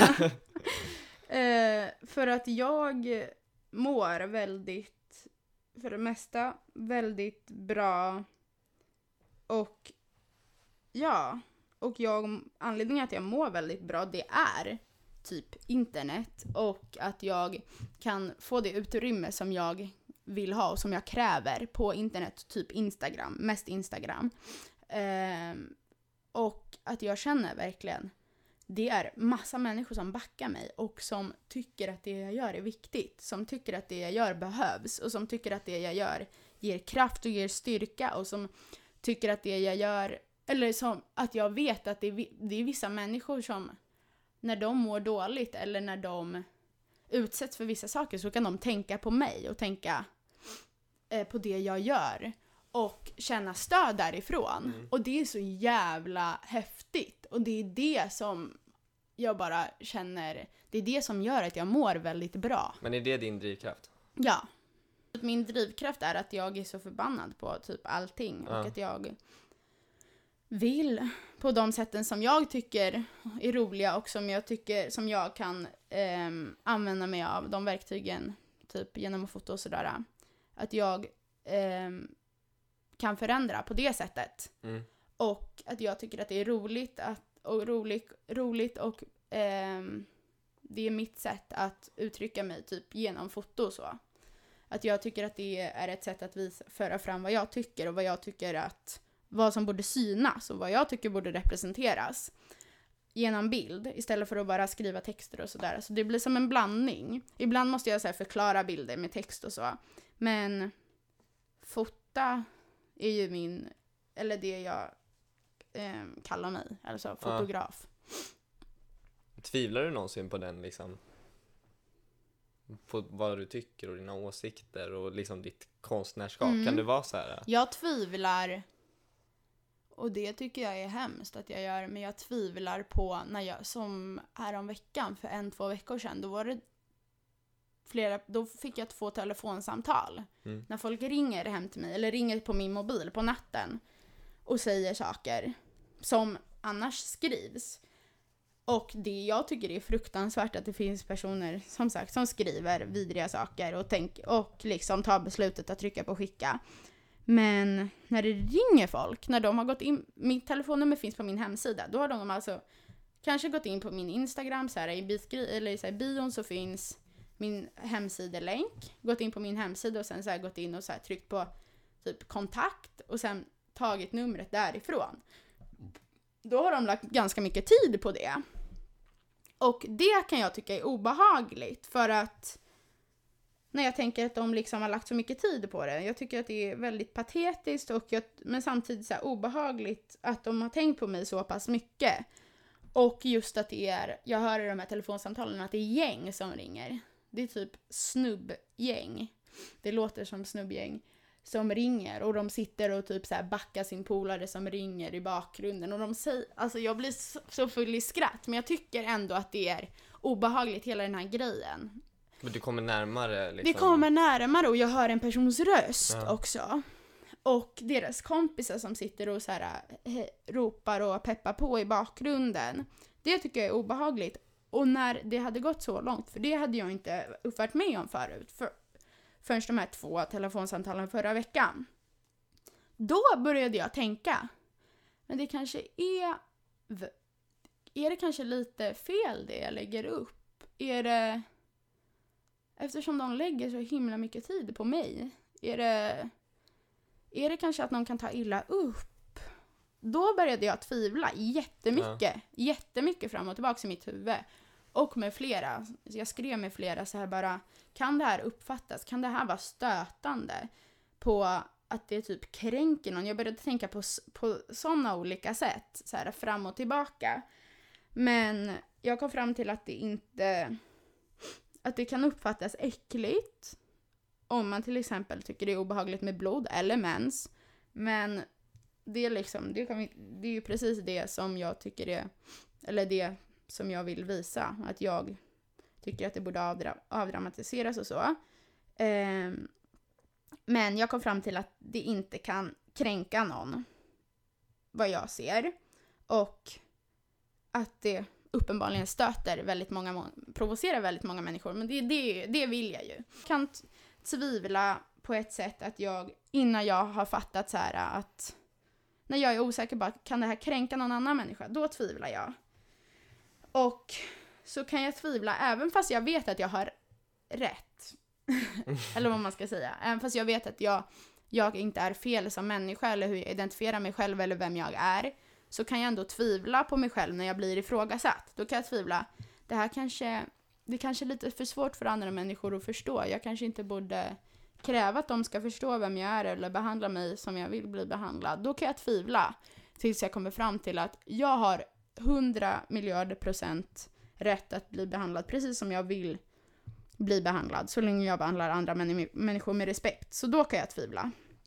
eh, för att jag mår väldigt, för det mesta, väldigt bra. Och ja, och jag, anledningen att jag mår väldigt bra, det är typ internet och att jag kan få det utrymme som jag vill ha och som jag kräver på internet, typ Instagram, mest Instagram. Eh, och att jag känner verkligen, det är massa människor som backar mig och som tycker att det jag gör är viktigt, som tycker att det jag gör behövs och som tycker att det jag gör ger kraft och ger styrka och som tycker att det jag gör, eller som att jag vet att det är, det är vissa människor som när de mår dåligt eller när de utsätts för vissa saker så kan de tänka på mig och tänka eh, på det jag gör och känna stöd därifrån. Mm. Och det är så jävla häftigt. Och det är det som jag bara känner, det är det som gör att jag mår väldigt bra. Men är det din drivkraft? Ja. Min drivkraft är att jag är så förbannad på typ allting. Ja. Och att jag vill på de sätten som jag tycker är roliga och som jag tycker som jag kan eh, använda mig av de verktygen typ genom att fota och sådär, att jag eh, kan förändra på det sättet. Mm. Och att jag tycker att det är roligt att, och roligt, roligt och eh, det är mitt sätt att uttrycka mig typ genom foto och så. Att jag tycker att det är ett sätt att visa, föra fram vad jag tycker och vad jag tycker att vad som borde synas och vad jag tycker borde representeras genom bild istället för att bara skriva texter och sådär. Så det blir som en blandning. Ibland måste jag så här förklara bilder med text och så. Men fota är ju min, eller det jag eh, kallar mig, alltså fotograf. Ja. Tvivlar du någonsin på den liksom? På vad du tycker och dina åsikter och liksom ditt konstnärskap? Mm. Kan det vara så här? Jag tvivlar. Och det tycker jag är hemskt att jag gör. Men jag tvivlar på när jag, som här om veckan för en, två veckor sedan, då var det flera, då fick jag två telefonsamtal. Mm. När folk ringer hem till mig, eller ringer på min mobil på natten och säger saker som annars skrivs. Och det jag tycker är fruktansvärt att det finns personer, som sagt, som skriver vidriga saker och, tänk, och liksom tar beslutet att trycka på skicka. Men när det ringer folk, när de har gått in, mitt telefonnummer finns på min hemsida, då har de alltså kanske gått in på min Instagram, så här, i, biskri- eller så här, bion så finns min hemsidelänk, gått in på min hemsida och sen så här, gått in och så här, tryckt på typ kontakt och sen tagit numret därifrån. Då har de lagt ganska mycket tid på det. Och det kan jag tycka är obehagligt, för att när jag tänker att de liksom har lagt så mycket tid på det. Jag tycker att det är väldigt patetiskt och jag, men samtidigt så här obehagligt att de har tänkt på mig så pass mycket. Och just att det är, jag hör i de här telefonsamtalen att det är gäng som ringer. Det är typ snubbgäng. Det låter som snubbgäng som ringer och de sitter och typ så här backar sin polare som ringer i bakgrunden och de säger, alltså jag blir så, så full i skratt, men jag tycker ändå att det är obehagligt hela den här grejen. Men du kommer närmare liksom. Det kommer närmare och jag hör en persons röst ja. också. Och deras kompisar som sitter och så här he, ropar och peppar på i bakgrunden. Det tycker jag är obehagligt. Och när det hade gått så långt, för det hade jag inte uppvarit med om förut, för förrän de här två telefonsamtalen förra veckan. Då började jag tänka, men det kanske är, är det kanske lite fel det jag lägger upp? Är det, eftersom de lägger så himla mycket tid på mig, är det, är det kanske att någon kan ta illa upp? Då började jag tvivla jättemycket, ja. jättemycket fram och tillbaka i mitt huvud. Och med flera, jag skrev med flera så här bara, kan det här uppfattas? Kan det här vara stötande på att det typ kränker någon? Jag började tänka på, på sådana olika sätt, så här fram och tillbaka. Men jag kom fram till att det inte, att det kan uppfattas äckligt om man till exempel tycker det är obehagligt med blod eller mens. Men det är liksom, det, kan vi, det är ju precis det som jag tycker är, eller det som jag vill visa, att jag tycker att det borde avdra- avdramatiseras och så. Eh, men jag kom fram till att det inte kan kränka någon, vad jag ser. Och att det uppenbarligen stöter väldigt många, provocerar väldigt många människor. Men det, det, det vill jag ju. Jag kan t- tvivla på ett sätt att jag, innan jag har fattat så här att, när jag är osäker på, kan det här kränka någon annan människa? Då tvivlar jag. Och så kan jag tvivla även fast jag vet att jag har rätt. Eller vad man ska säga. Även fast jag vet att jag, jag inte är fel som människa eller hur jag identifierar mig själv eller vem jag är, så kan jag ändå tvivla på mig själv när jag blir ifrågasatt. Då kan jag tvivla. Det här kanske, det kanske är lite för svårt för andra människor att förstå. Jag kanske inte borde kräva att de ska förstå vem jag är eller behandla mig som jag vill bli behandlad. Då kan jag tvivla tills jag kommer fram till att jag har hundra miljarder procent rätt att bli behandlad precis som jag vill bli behandlad, så länge jag behandlar andra män- människor med respekt. Så då kan jag tvivla.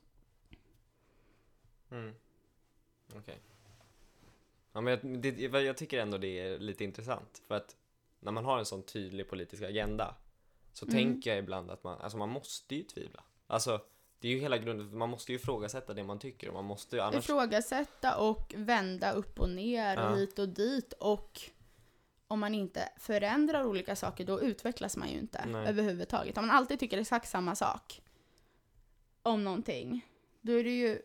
Mm. Okej. Okay. Ja, men jag, det, jag tycker ändå det är lite intressant, för att när man har en sån tydlig politisk agenda så mm. tänker jag ibland att man, alltså man måste ju tvivla. Alltså det är ju hela grunden, man måste ju ifrågasätta det man tycker och man måste ju annars... Ifrågasätta och vända upp och ner, ja. hit och dit, och om man inte förändrar olika saker då utvecklas man ju inte Nej. överhuvudtaget. Om man alltid tycker exakt samma sak om någonting, då är det ju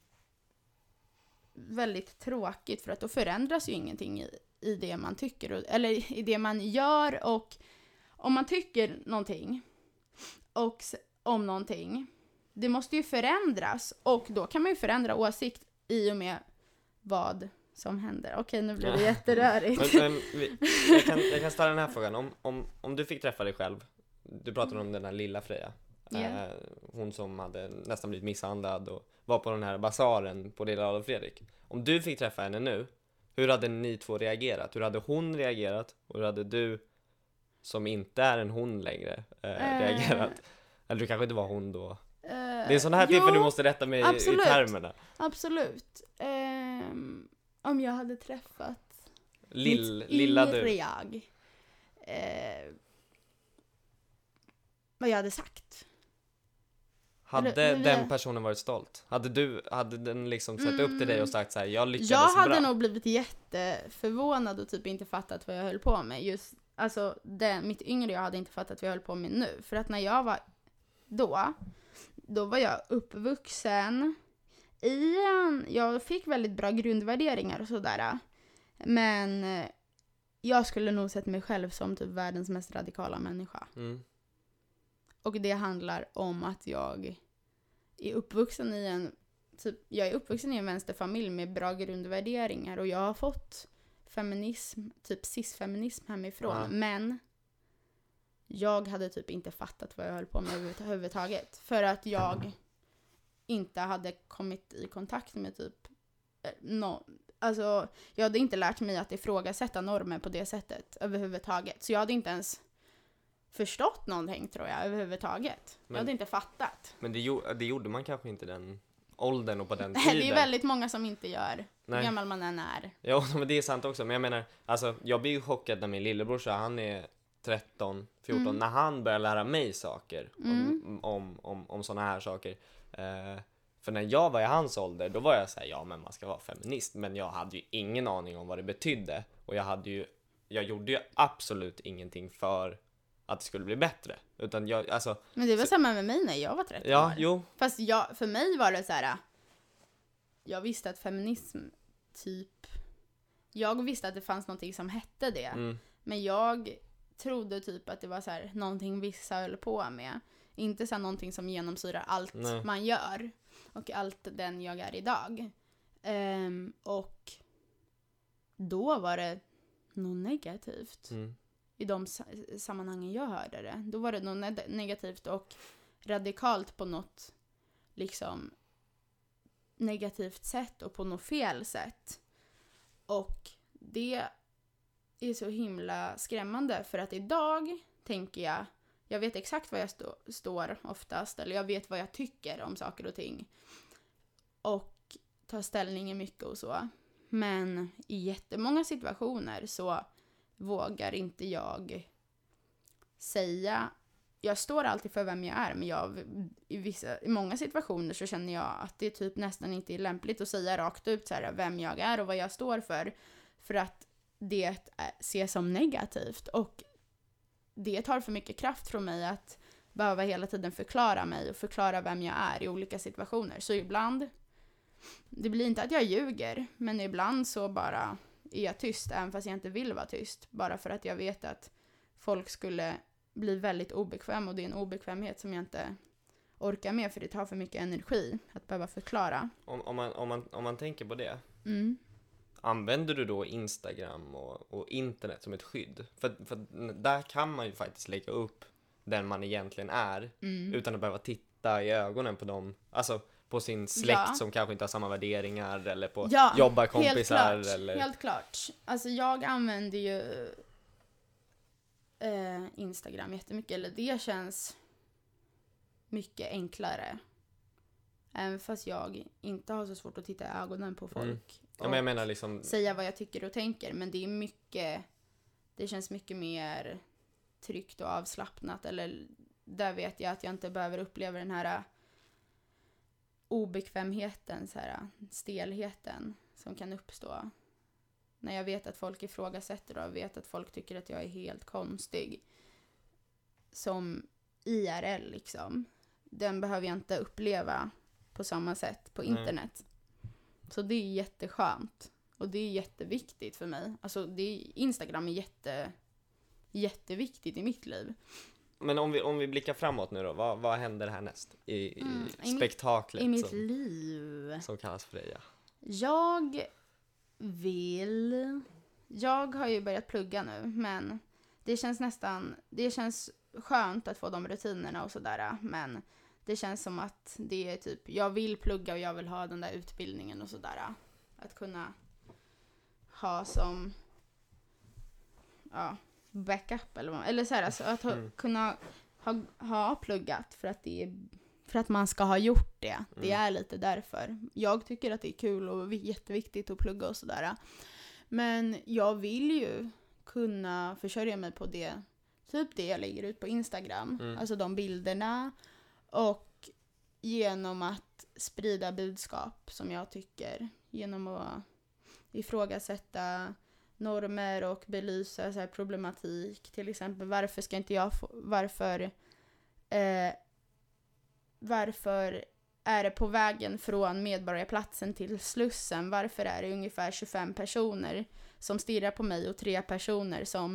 väldigt tråkigt, för att då förändras ju ingenting i, i det man tycker och, eller i det man gör. Och om man tycker någonting och om någonting, det måste ju förändras, och då kan man ju förändra åsikt i och med vad som händer. Okej, nu blir det jätterörigt. men, men, vi, jag, kan, jag kan ställa den här frågan. Om, om, om du fick träffa dig själv, du pratade om den här lilla Freja. Yeah. Eh, hon som hade nästan blivit misshandlad och var på den här basaren på Lilla Adolf Fredrik. Om du fick träffa henne nu, hur hade ni två reagerat? Hur hade hon reagerat? Och hur hade du, som inte är en hon längre, eh, uh, reagerat? Eller du kanske inte var hon då. Uh, det är en sån här tillfälle du måste rätta mig absolut, i termerna. Absolut. Um, om jag hade träffat Lill, mitt lilla inre du. jag. Uh, vad jag hade sagt. Hade eller, eller, den personen varit stolt? Hade du, hade den liksom sett mm, upp till dig och sagt så här, jag lyckades jag bra? Jag hade nog blivit jätteförvånad och typ inte fattat vad jag höll på med. Just, alltså, det, mitt yngre jag hade inte fattat vad jag höll på med nu. För att när jag var då, då var jag uppvuxen i en, jag fick väldigt bra grundvärderingar och sådär. Men jag skulle nog sett mig själv som typ världens mest radikala människa. Mm. Och det handlar om att jag är uppvuxen i en typ, jag är uppvuxen i en vänsterfamilj med bra grundvärderingar, och jag har fått feminism, typ cis-feminism hemifrån, ja. Men jag hade typ inte fattat vad jag höll på med överhuvudtaget, för att jag inte hade kommit i kontakt med typ no, alltså jag hade inte lärt mig att ifrågasätta normer på det sättet överhuvudtaget, så jag hade inte ens förstått någonting, tror jag, överhuvudtaget. Men, jag hade inte fattat. Men det, det gjorde man kanske inte den åldern och på den tiden. Det är väldigt många som inte gör. Nej. Hur gammal man än är. Ja, men det är sant också. Men jag menar, alltså, jag blir ju chockad när min lillebrorsa, han är tretton, fjorton, mm. när han börjar lära mig saker mm. om, om, om, om såna här saker. Uh, för när jag var i hans ålder, då var jag så här, ja men man ska vara feminist. Men jag hade ju ingen aning om vad det betydde. Och jag hade ju, jag gjorde ju absolut ingenting för att det skulle bli bättre. Utan jag, alltså, men det var så, samma med mig när jag var tretton ja, år. Jo. Fast jag, för mig var det så här, jag visste att feminism typ, jag visste att det fanns någonting som hette det. Mm. Men jag trodde typ att det var så här, någonting vissa höll på med. Inte så här, någonting som genomsyrar allt Nej. man gör. Och allt den jag är idag. Um, och då var det något negativt. Mm. I de sammanhangen jag hörde det. Då var det något ne- negativt och radikalt på något liksom negativt sätt och på något fel sätt. Och det är så himla skrämmande, för att idag tänker jag, jag vet exakt vad jag stå, står oftast, eller jag vet vad jag tycker om saker och ting. Och tar ställning i mycket och så. Men i jättemånga situationer så vågar inte jag säga, jag står alltid för vem jag är, men jag, i, vissa, i många situationer så känner jag att det typ nästan inte är lämpligt att säga rakt ut så här, vem jag är och vad jag står för, för att det ses som negativt, och det tar för mycket kraft från mig att behöva hela tiden förklara mig och förklara vem jag är i olika situationer. Så ibland, det blir inte att jag ljuger, men ibland så bara är jag tyst, även fast jag inte vill vara tyst. Bara för att jag vet att folk skulle blir väldigt obekväm, och det är en obekvämhet som jag inte orkar med, för det tar för mycket energi att behöva förklara. Om, om, man, om, man, om man tänker på det, Mm. använder du då Instagram och, och internet som ett skydd? För, för där kan man ju faktiskt lägga upp den man egentligen är, Mm. utan att behöva titta i ögonen på dem, alltså på sin släkt Ja. som kanske inte har samma värderingar, eller på Ja, jobbarkompisar. Helt klart, eller... helt klart. Alltså jag använder ju eh, Instagram jättemycket, eller det känns mycket enklare. Även fast jag inte har så svårt att titta i ögonen på folk. Mm. Ja, och men jag menar liksom... säga vad jag tycker och tänker. Men det är mycket, det känns mycket mer tryggt och avslappnat. Eller där vet jag att jag inte behöver uppleva den här obekvämheten, så här, stelheten som kan uppstå. När jag vet att folk ifrågasätter och vet att folk tycker att jag är helt konstig. Som I R L liksom. Den behöver jag inte uppleva på samma sätt på internet. Nej. Så det är jätteskönt. Och det är jätteviktigt för mig. Alltså det är, Instagram är jätte, jätteviktigt i mitt liv. Men om vi, om vi blickar framåt nu då, vad, vad händer härnäst i, Mm, i i spektaklet I mitt som, liv. som kallas för dig? Ja. Jag vill... Jag har ju börjat plugga nu, men det känns nästan... Det känns skönt att få de rutinerna och sådär, men det känns som att det är typ... Jag vill plugga och jag vill ha den där utbildningen och sådär. Att kunna ha som... Ja, backup eller vad. Eller så här, alltså att ha, mm. kunna ha, ha pluggat för att det är... För att man ska ha gjort det. Mm. Det är lite därför. Jag tycker att det är kul och jätteviktigt att plugga och sådär. Men jag vill ju kunna försörja mig på det. Typ det jag lägger ut på Instagram. Mm. Alltså de bilderna. Och genom att sprida budskap som jag tycker. Genom att ifrågasätta normer och belysa så här problematik. Till exempel, varför ska inte jag få... Varför... Eh, Varför är det på vägen från Medborgarplatsen till Slussen? Varför är det ungefär tjugofem personer som stirrar på mig och tre personer som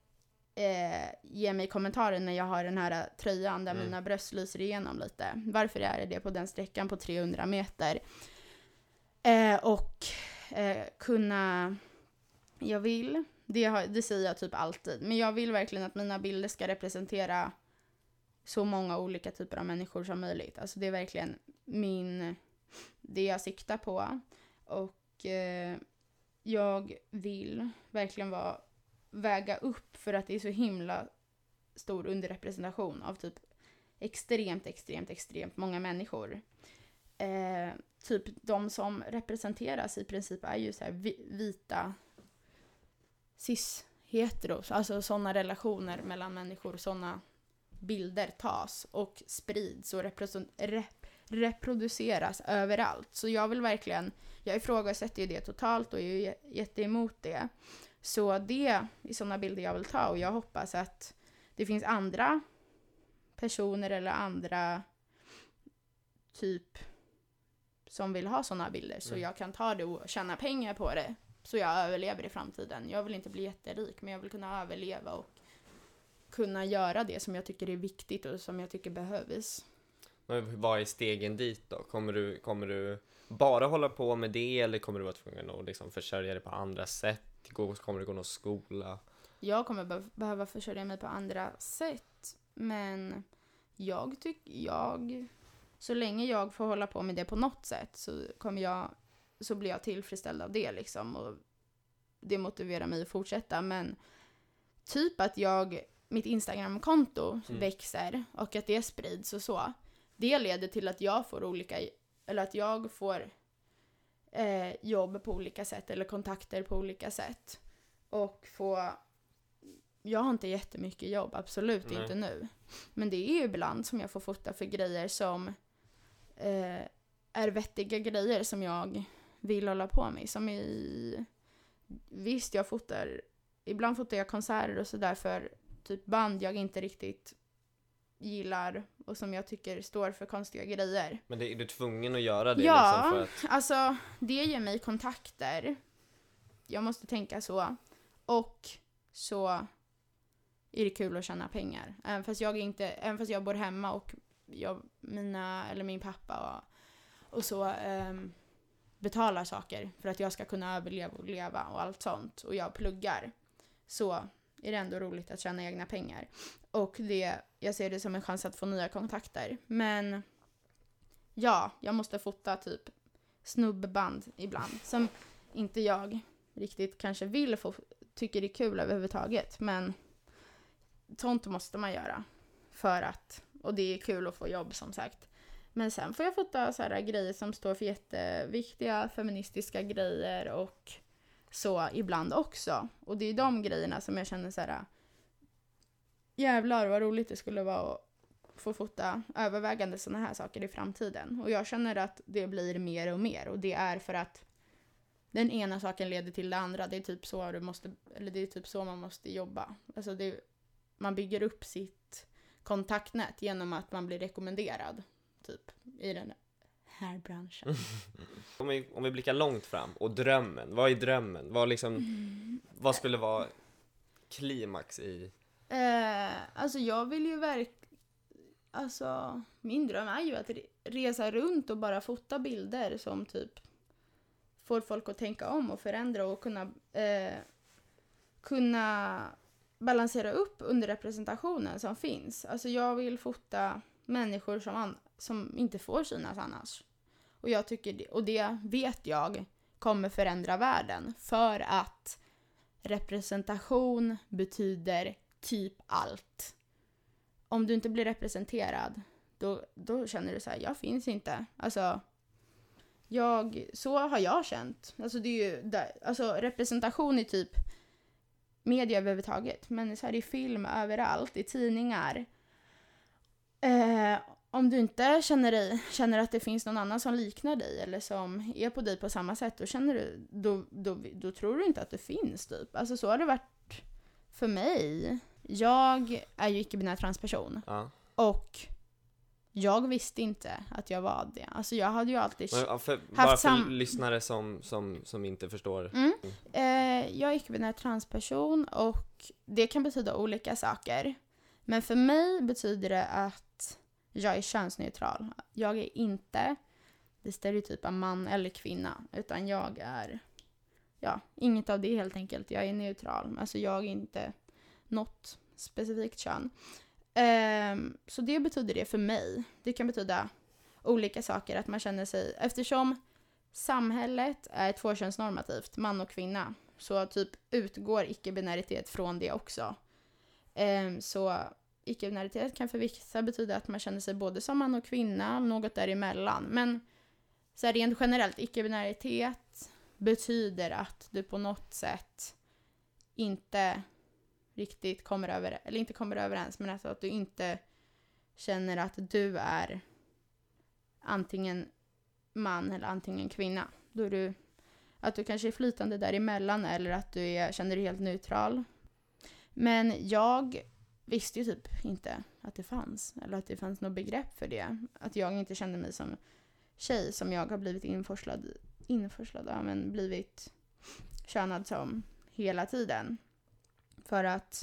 eh, ger mig kommentarer när jag har den här tröjan där mm. mina bröst lyser igenom lite? Varför är det det på den sträckan på trehundra meter? Eh, och eh, kunna... Jag vill, det, har, det säger jag typ alltid, men jag vill verkligen att mina bilder ska representera så många olika typer av människor som möjligt. Alltså det är verkligen min, det jag siktar på. Och eh, jag vill verkligen vara, väga upp för att det är så himla stor underrepresentation av typ extremt, extremt, extremt många människor. Eh, typ de som representeras i princip är ju så här vi, vita cis-heteros. Alltså sådana relationer mellan människor, sådana bilder tas och sprids och repro- rep- reproduceras överallt. Så jag vill verkligen, jag ifrågasätter ju det totalt och är jätteemot det. Så det är sådana bilder jag vill ta, och jag hoppas att det finns andra personer eller andra typ som vill ha sådana bilder, så mm. jag kan ta det och tjäna pengar på det, så jag överlever i framtiden. Jag vill inte bli jätterik, men jag vill kunna överleva och kunna göra det som jag tycker är viktigt och som jag tycker behövs. Men vad är stegen dit då? Kommer du, kommer du bara hålla på med det, eller kommer du vara tvungen att liksom försörja dig på andra sätt? Kommer du gå någon skola? Jag kommer be- behöva försörja mig på andra sätt, men jag tycker jag så länge jag får hålla på med det på något sätt, så kommer jag så blir jag tillfredsställd av det liksom, och det motiverar mig att fortsätta. Men typ att jag mitt Instagram-konto mm. växer och att det sprids och så. Det leder till att jag får olika, eller att jag får eh, jobb på olika sätt eller kontakter på olika sätt. Och få, jag har inte jättemycket jobb, absolut Nej. Inte nu. Men det är ju ibland som jag får fota för grejer som eh, är vettiga grejer som jag vill hålla på med. Som i, visst jag fotar, ibland fotar jag konserter och sådär för typ band jag inte riktigt gillar och som jag tycker står för konstiga grejer. Men det, är du tvungen att göra det? Ja, liksom för att... alltså det ger mig kontakter. Jag måste tänka så. Och så är det kul att tjäna pengar. Även fast jag inte, även fast jag bor hemma och jag, mina, eller min pappa och, och så um, betalar saker för att jag ska kunna överleva och leva och allt sånt. Och jag pluggar. Så är det ändå roligt att tjäna egna pengar. Och det, jag ser det som en chans att få nya kontakter. Men ja, jag måste fota typ snubbband ibland. Som inte jag riktigt kanske vill få, tycker det är kul överhuvudtaget. Men sånt måste man göra. För att, och det är kul att få jobb som sagt. Men sen får jag fota så här grejer som står för jätteviktiga feministiska grejer och så ibland också. Och det är de grejerna som jag känner så här, jävlar vad roligt det skulle vara att få fota övervägande sådana här saker i framtiden. Och jag känner att det blir mer och mer. Och det är för att den ena saken leder till det andra. Det är typ så du måste, eller det är typ så man måste jobba. Alltså det, man bygger upp sitt kontaktnät genom att man blir rekommenderad typ i den här branschen. om, vi, om vi blickar långt fram och drömmen, vad är drömmen? Vad, liksom, mm. vad skulle vara klimax i? Eh, alltså jag vill ju verkligen, alltså min dröm är ju att resa runt och bara fota bilder som typ får folk att tänka om och förändra och kunna eh, kunna balansera upp under representationen som finns. Alltså jag vill fota människor som, an- som inte får synas annars. Och jag tycker det, och det vet jag kommer förändra världen. För att representation betyder typ allt. Om du inte blir representerad, då, då känner du så här, jag finns inte. Alltså, jag, så har jag känt. Alltså det är ju, där, alltså representation i typ media överhuvudtaget. Men så här i film överallt, i tidningar. Eh, om du inte känner dig, känner att det finns någon annan som liknar dig eller som är på dig på samma sätt, då känner du, då, då, då tror du inte att det finns typ. Alltså så har det varit för mig. Jag är ju icke-binär transperson. Ja. Och jag visste inte att jag var det. Alltså jag hade ju alltid Men, för, haft bara för sam- lyssnare som, som, som inte förstår. Mm. Eh, jag är icke-binär transperson och det kan betyda olika saker. Men för mig betyder det att jag är könsneutral. Jag är inte det stereotypa man eller kvinna, utan jag är, ja, inget av det helt enkelt. Jag är neutral. Alltså jag är inte något specifikt kön. Um, så det betyder det för mig. Det kan betyda olika saker, att man känner sig, eftersom samhället är tvåkönsnormativt, man och kvinna, så typ utgår icke-binäritet från det också. Um, så icke-binäritet kan för vissa betyda att man känner sig både som man och kvinna, något däremellan. Men så här, rent generellt, icke-binäritet betyder att du på något sätt inte riktigt kommer över, eller inte kommer överens, men alltså att du inte känner att du är antingen man eller antingen kvinna. Då är du, att du kanske är flytande däremellan, eller att du är, känner dig helt neutral. Men jag visste ju typ inte att det fanns, eller att det fanns något begrepp för det. Att jag inte kände mig som tjej, som jag har blivit inforslad, inforslad av, men blivit könad som hela tiden. För att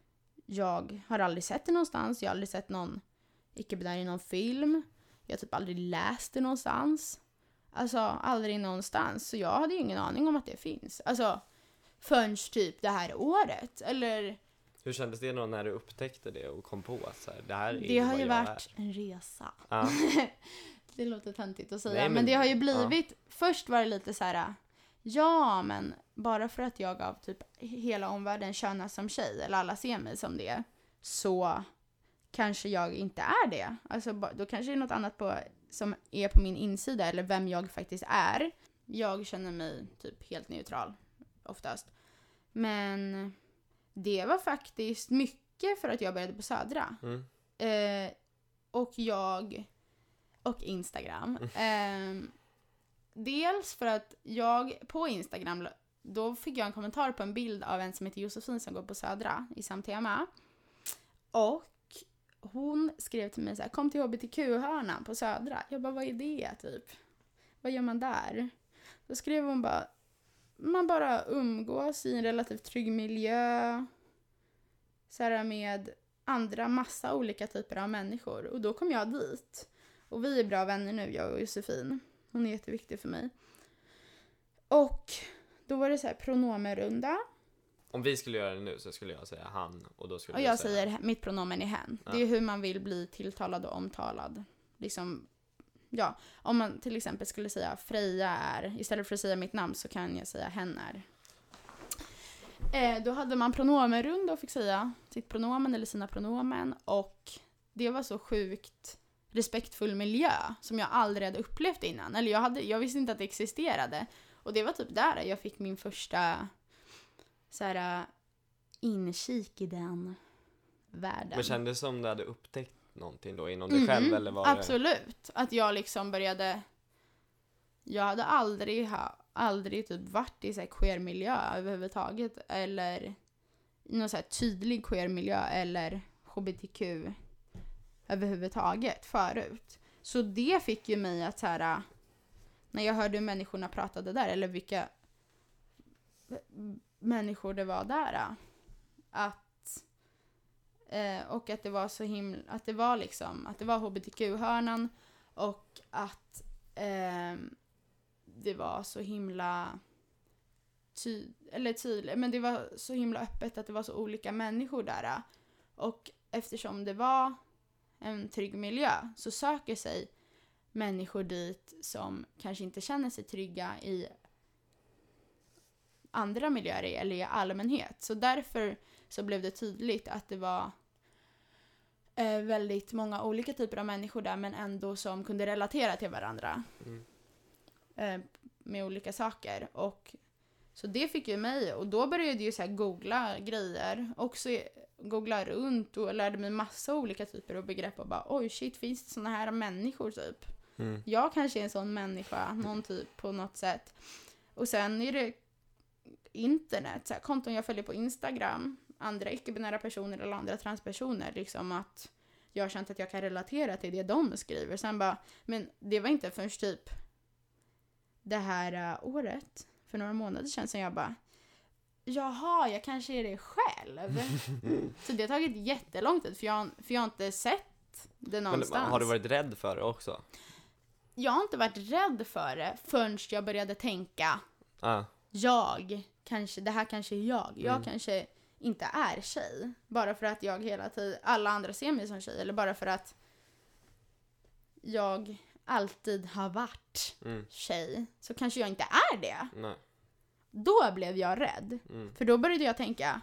jag har aldrig sett det någonstans. Jag har aldrig sett någon icke-binär i någon film. Jag har typ aldrig läst det någonstans. Alltså aldrig någonstans. Så jag hade ju ingen aning om att det finns. Alltså förrän typ det här året. Eller... Hur kändes det då när du upptäckte det och kom på så här, det här är det har vad ju jag varit är. En resa. Ja. Det låter töntigt att säga. Nej, men, men det har ju blivit... Ja. Först var det lite så här... Ja, men bara för att jag av typ hela omvärlden könas som tjej, eller alla ser mig som det, så kanske jag inte är det. Alltså då kanske det är något annat på, som är på min insida, eller vem jag faktiskt är. Jag känner mig typ helt neutral oftast. Men det var faktiskt mycket för att jag började på Södra. Mm. Eh, och jag och Instagram. Eh, Dels för att jag på Instagram, då fick jag en kommentar på en bild av en som heter Josefin som går på Södra i Samtema. Och hon skrev till mig så här: kom till H B T Q-hörnan på Södra. Jag bara, vad är det typ? Vad gör man där? Då skrev hon bara, man bara umgås i en relativt trygg miljö. så här med andra massa olika typer av människor. Och då kom jag dit. Och vi är bra vänner nu, jag och Josefin. Hon är jätteviktig för mig. Och då var det så här pronomenrunda. Om vi skulle göra det nu så skulle jag säga han. Och då skulle Och du jag säga... säger mitt pronomen är hen. Ja. Det är hur man vill bli tilltalad och omtalad. Liksom, ja. Om man till exempel skulle säga Freja är, istället för att säga mitt namn så kan jag säga hen är. Eh, då hade man pronomenrunda och fick säga sitt pronomen eller sina pronomen. Och det var så sjukt respektfull miljö som jag aldrig hade upplevt innan. Eller jag, hade, jag visste inte att det existerade. Och det var typ där jag fick min första så här, inkik i den världen. Men kändes det som du hade upptäckt någonting då inom dig Mm, själv? Eller var absolut. Det... Att jag liksom började... Jag hade aldrig, ha, aldrig typ varit i så här queer-miljö överhuvudtaget. Eller i någon så här tydlig queer-miljö eller H B T Q överhuvudtaget förut. Så det fick ju mig att så här, när jag hörde hur människorna pratade där, eller vilka människor det var där, att eh, och att det var så himla, att det var liksom, att det var H B T Q-hörnan och att eh, det var så himla ty- eller tydligt, men det var så himla öppet att det var så olika människor där. Och eftersom det var en trygg miljö så söker sig människor dit som kanske inte känner sig trygga i andra miljöer eller i allmänhet. Så därför så blev det tydligt att det var eh, väldigt många olika typer av människor där, men ändå som kunde relatera till varandra. Mm. Eh, med olika saker. Och så det fick ju mig, och då började jag ju så här googla grejer, också googla runt och lärde mig massa olika typer av begrepp och bara, oj shit, finns det såna här människor typ? Mm. Jag kanske är en sån människa, någon typ på något sätt. Och sen är det internet, så här, konton jag följer på Instagram, andra icke-binära personer eller andra transpersoner, liksom att jag har känt att jag kan relatera till det de skriver. Sen bara, men det var inte först typ det här uh, året, för några månader sedan, som jag bara, jaha, jag kanske är det själv. Så det har tagit jättelång tid, för jag, för jag har inte sett det någonstans. Men har du varit rädd för det också? Jag har inte varit rädd för det förrän jag började tänka, Ah. jag kanske, det här kanske är jag. Jag Mm. kanske inte är tjej. Bara för att jag hela tiden, alla andra ser mig som tjej. Eller bara för att jag alltid har varit Mm. tjej. Så kanske jag inte är det. Nej. Då blev jag rädd. Mm. För då började jag tänka,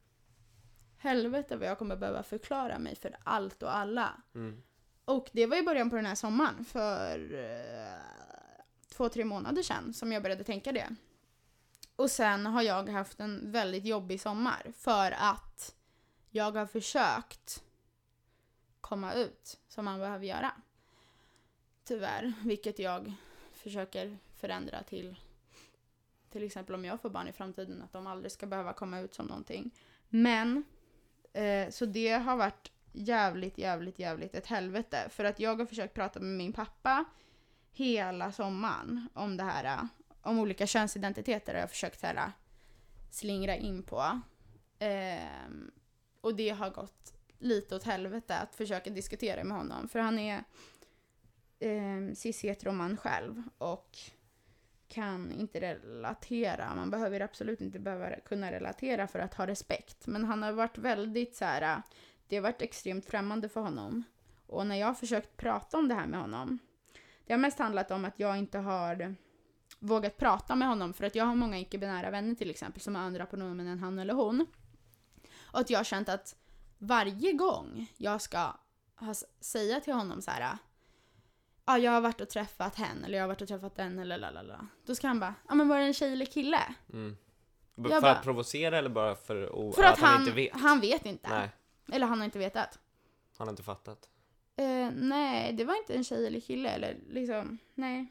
helvete vad jag kommer behöva förklara mig för allt och alla. Mm. Och det var i början på den här sommaren, för eh, två, tre månader sedan, som jag började tänka det. Och sen har jag haft en väldigt jobbig sommar, för att jag har försökt komma ut som man behöver göra. Tyvärr, vilket jag försöker förändra till, till exempel om jag får barn i framtiden, att de aldrig ska behöva komma ut som någonting. Men, eh, så det har varit jävligt, jävligt, jävligt ett helvete. För att jag har försökt prata med min pappa hela sommaren om det här, om olika könsidentiteter, har jag försökt så här, slingra in på. Eh, och det har gått lite åt helvete att försöka diskutera med honom. För han är eh, cis-heteroman själv och kan inte relatera. Man behöver absolut inte behöva kunna relatera för att ha respekt. Men han har varit väldigt så här, det har varit extremt främmande för honom. Och när jag har försökt prata om det här med honom, det har mest handlat om att jag inte har vågat prata med honom, för att jag har många icke-binära vänner till exempel som har andra pronomen än han eller hon. Och att jag har känt att varje gång jag ska ha, säga till honom så här, ja, ah, jag har varit och träffat henne, eller jag har varit och träffat den, eller lalala. Då ska han bara, ja ah, men var det en tjej eller kille? Mm. B- Jag för bara, att provocera eller bara för, o- för att, att han, han, inte vet? han vet inte. Nej, Eller han har inte vetat. han har inte fattat. Eh, nej, det var inte en tjej eller kille, eller liksom, nej.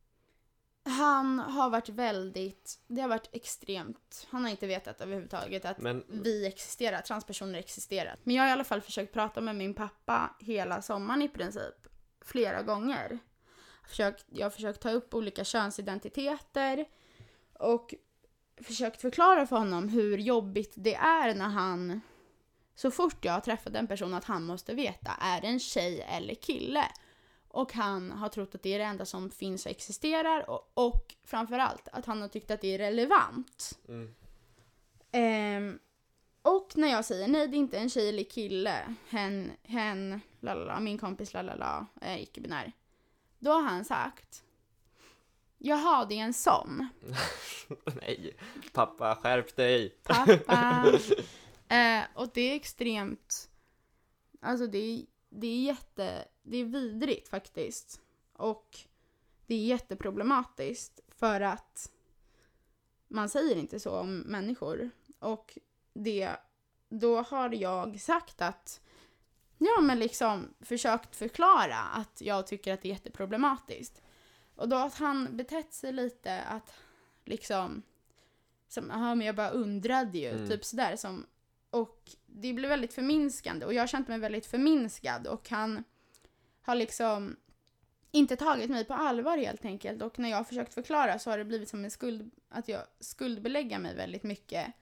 Han har varit väldigt, det har varit extremt, han har inte vetat överhuvudtaget att Men vi existerar, transpersoner existerar. Men jag har i alla fall försökt prata med min pappa hela sommaren i princip, flera gånger. Jag har försökt, jag har försökt ta upp olika könsidentiteter och försökt förklara för honom hur jobbigt det är när han så fort jag har träffat en person att han måste veta, är det en tjej eller kille? Och han har trott att det är det enda som finns och existerar. Och, och framförallt att han har tyckt att det är relevant. Mm. Ehm, och när jag säger nej, det är inte en tjej eller kille. Hen, hen, lalala, min kompis lalala, är icke-binär. Då har han sagt, jaha, det är en sån. Nej, pappa, skärp dig. Pappa. eh, och det är extremt, alltså det är, det är jätte, det är vidrigt faktiskt. Och det är jätteproblematiskt för att man säger inte så om människor. Och det, då har jag sagt att, ja men liksom försökt förklara att jag tycker att det är jätteproblematiskt. Och då att han betett sig lite att liksom, som, aha, men jag bara undrade ju, mm. typ sådär som, och det blev väldigt förminskande och jag kände mig väldigt förminskad och han har liksom inte tagit mig på allvar helt enkelt, och när jag har försökt förklara så har det blivit som en skuld, att jag skuldbelägger mig väldigt mycket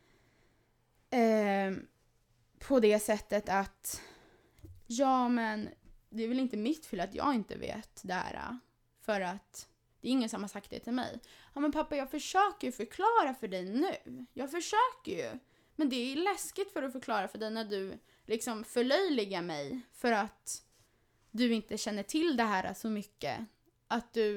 eh, på det sättet att ja men det är väl inte mitt fel att jag inte vet det här, för att det är ingen som har sagt det till mig. Ja men pappa, jag försöker ju förklara för dig nu. Jag försöker ju. Men det är läskigt för att förklara för dig när du liksom förlöjligar mig för att du inte känner till det här så mycket. Att du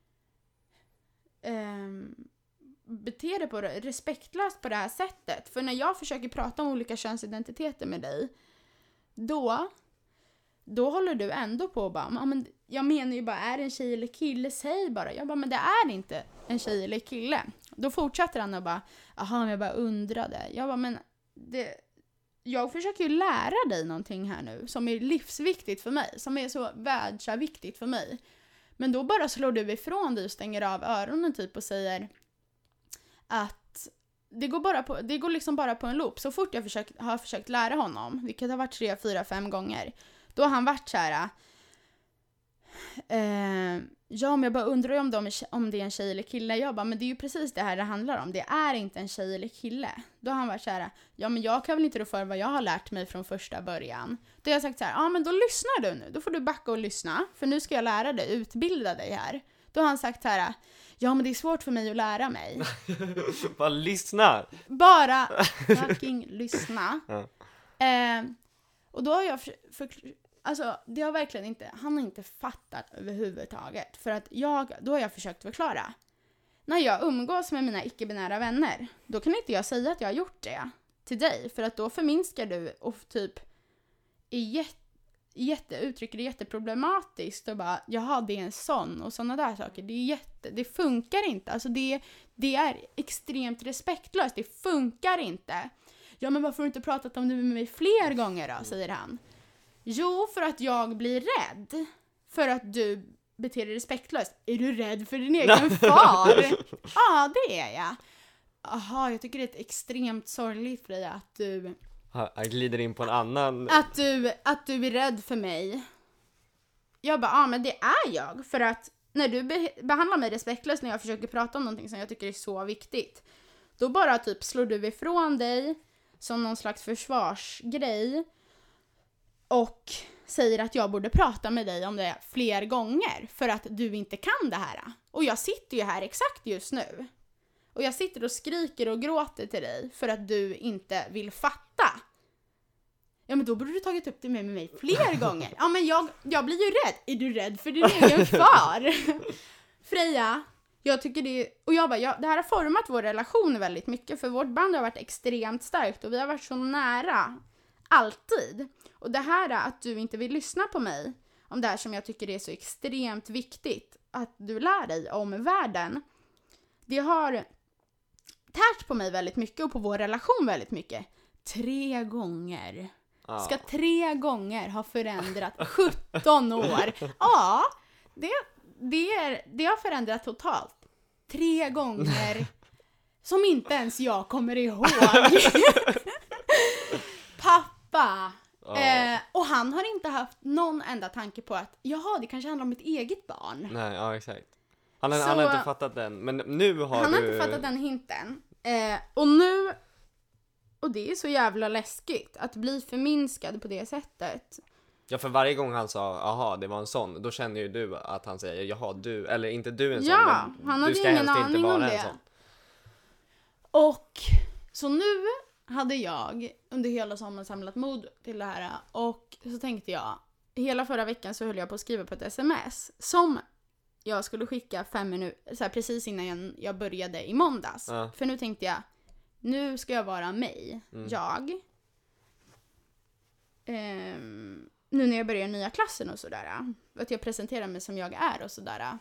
eh, beter dig på det, respektlöst på det här sättet. För när jag försöker prata om olika könsidentiteter med dig, då då håller du ändå på och bara, men jag menar ju bara, är det en tjej eller kille? Säg bara. Jag bara, men det är inte en tjej eller kille. Då fortsätter han och bara, jaha, men jag bara undrade. Jag bara, men det, jag försöker ju lära dig någonting här nu som är livsviktigt för mig, som är så världsviktigt för mig. Men då bara slår du ifrån dig och stänger av öronen typ och säger att det går, bara på, det går liksom bara på en loop. Så fort jag försökt, har försökt lära honom, vilket har varit tre, fyra, fem gånger, då har han varit så här. Eh, ja, men jag bara undrar om, de är, om det är en tjej eller kille. Jag bara, men det är ju precis det här det handlar om. Det är inte en tjej eller kille. Då har han varit så här. Ja, men jag kan väl inte rå för vad jag har lärt mig från första början. Då har jag sagt så här. Ja, men då lyssnar du nu. Då får du backa och lyssna. För nu ska jag lära dig, utbilda dig här. Då har han sagt så här. Ja, men det är svårt för mig att lära mig. Bara lyssna. Bara fucking lyssna. Ja. Eh, och då har jag för, för, alltså det har verkligen inte, han har inte fattat överhuvudtaget. För att jag, då har jag försökt förklara. När jag umgås med mina icke-binära vänner, då kan inte jag säga att jag har gjort det till dig. För att då förminskar du och typ är jätte, jätte, uttrycker det jätteproblematiskt och bara, jaha, det är en sån och sådana där saker. Det är jätte, det funkar inte. Alltså det, det är extremt respektlöst. Det funkar inte. Ja, men varför har du inte pratat om det med mig fler gånger då, säger han. Jo, för att jag blir rädd. För att du beter dig respektlöst. Är du rädd för din egen far? Ja, det är jag. Aha, jag tycker det är ett extremt sorgligt för dig att du... Jag glider in på en annan... Att du, att du är rädd för mig. Jag bara, ja men det är jag. För att när du be- behandlar mig respektlöst när jag försöker prata om någonting som jag tycker är så viktigt, då bara typ slår du ifrån dig som någon slags försvarsgrej och säger att jag borde prata med dig om det fler gånger för att du inte kan det här. Och jag sitter ju här exakt just nu. Och jag sitter och skriker och gråter till dig för att du inte vill fatta. Ja, men då borde du tagit upp det med mig fler gånger. Ja, men jag, jag blir ju rädd. Är du rädd för din egen far? Freja, jag tycker det... Och jag bara, ja, det här har format vår relation väldigt mycket. För vårt band har varit extremt starkt och vi har varit så nära. Alltid. Och det här att du inte vill lyssna på mig om det här som jag tycker är så extremt viktigt. Att du lär dig om världen. Det har tärt på mig väldigt mycket och på vår relation väldigt mycket. Tre gånger. Ah. Ska tre gånger ha förändrat sjutton år. Ja, det, det, är, det har förändrat totalt. Tre gånger som inte ens jag kommer ihåg. Pappa. Ah. Eh, och han har inte haft någon enda tanke på att jaha, det kanske handlar om ett eget barn. Nej, ja exakt. Han har, så, han har inte fattat den, men nu har han du... har inte fattat den hinten. Eh, och nu Och det är så jävla läskigt att bli förminskad på det sättet. Ja, för varje gång han sa, aha, det var en sån, då känner ju du att han säger, jaha, du, eller inte du en sån, ja, men han du hade ska ingen helst aning inte om vara det. en sån. Och så nu hade jag under hela sommaren samlat mod till det här. Och så tänkte jag, hela förra veckan så höll jag på att skriva på ett sms som jag skulle skicka fem minuter, så här, precis innan jag, jag började i måndags. Ja. För nu tänkte jag, nu ska jag vara mig, Mm. jag. Ehm, nu när jag börjar nya klassen och sådär. Att jag presenterar mig som jag är och sådär.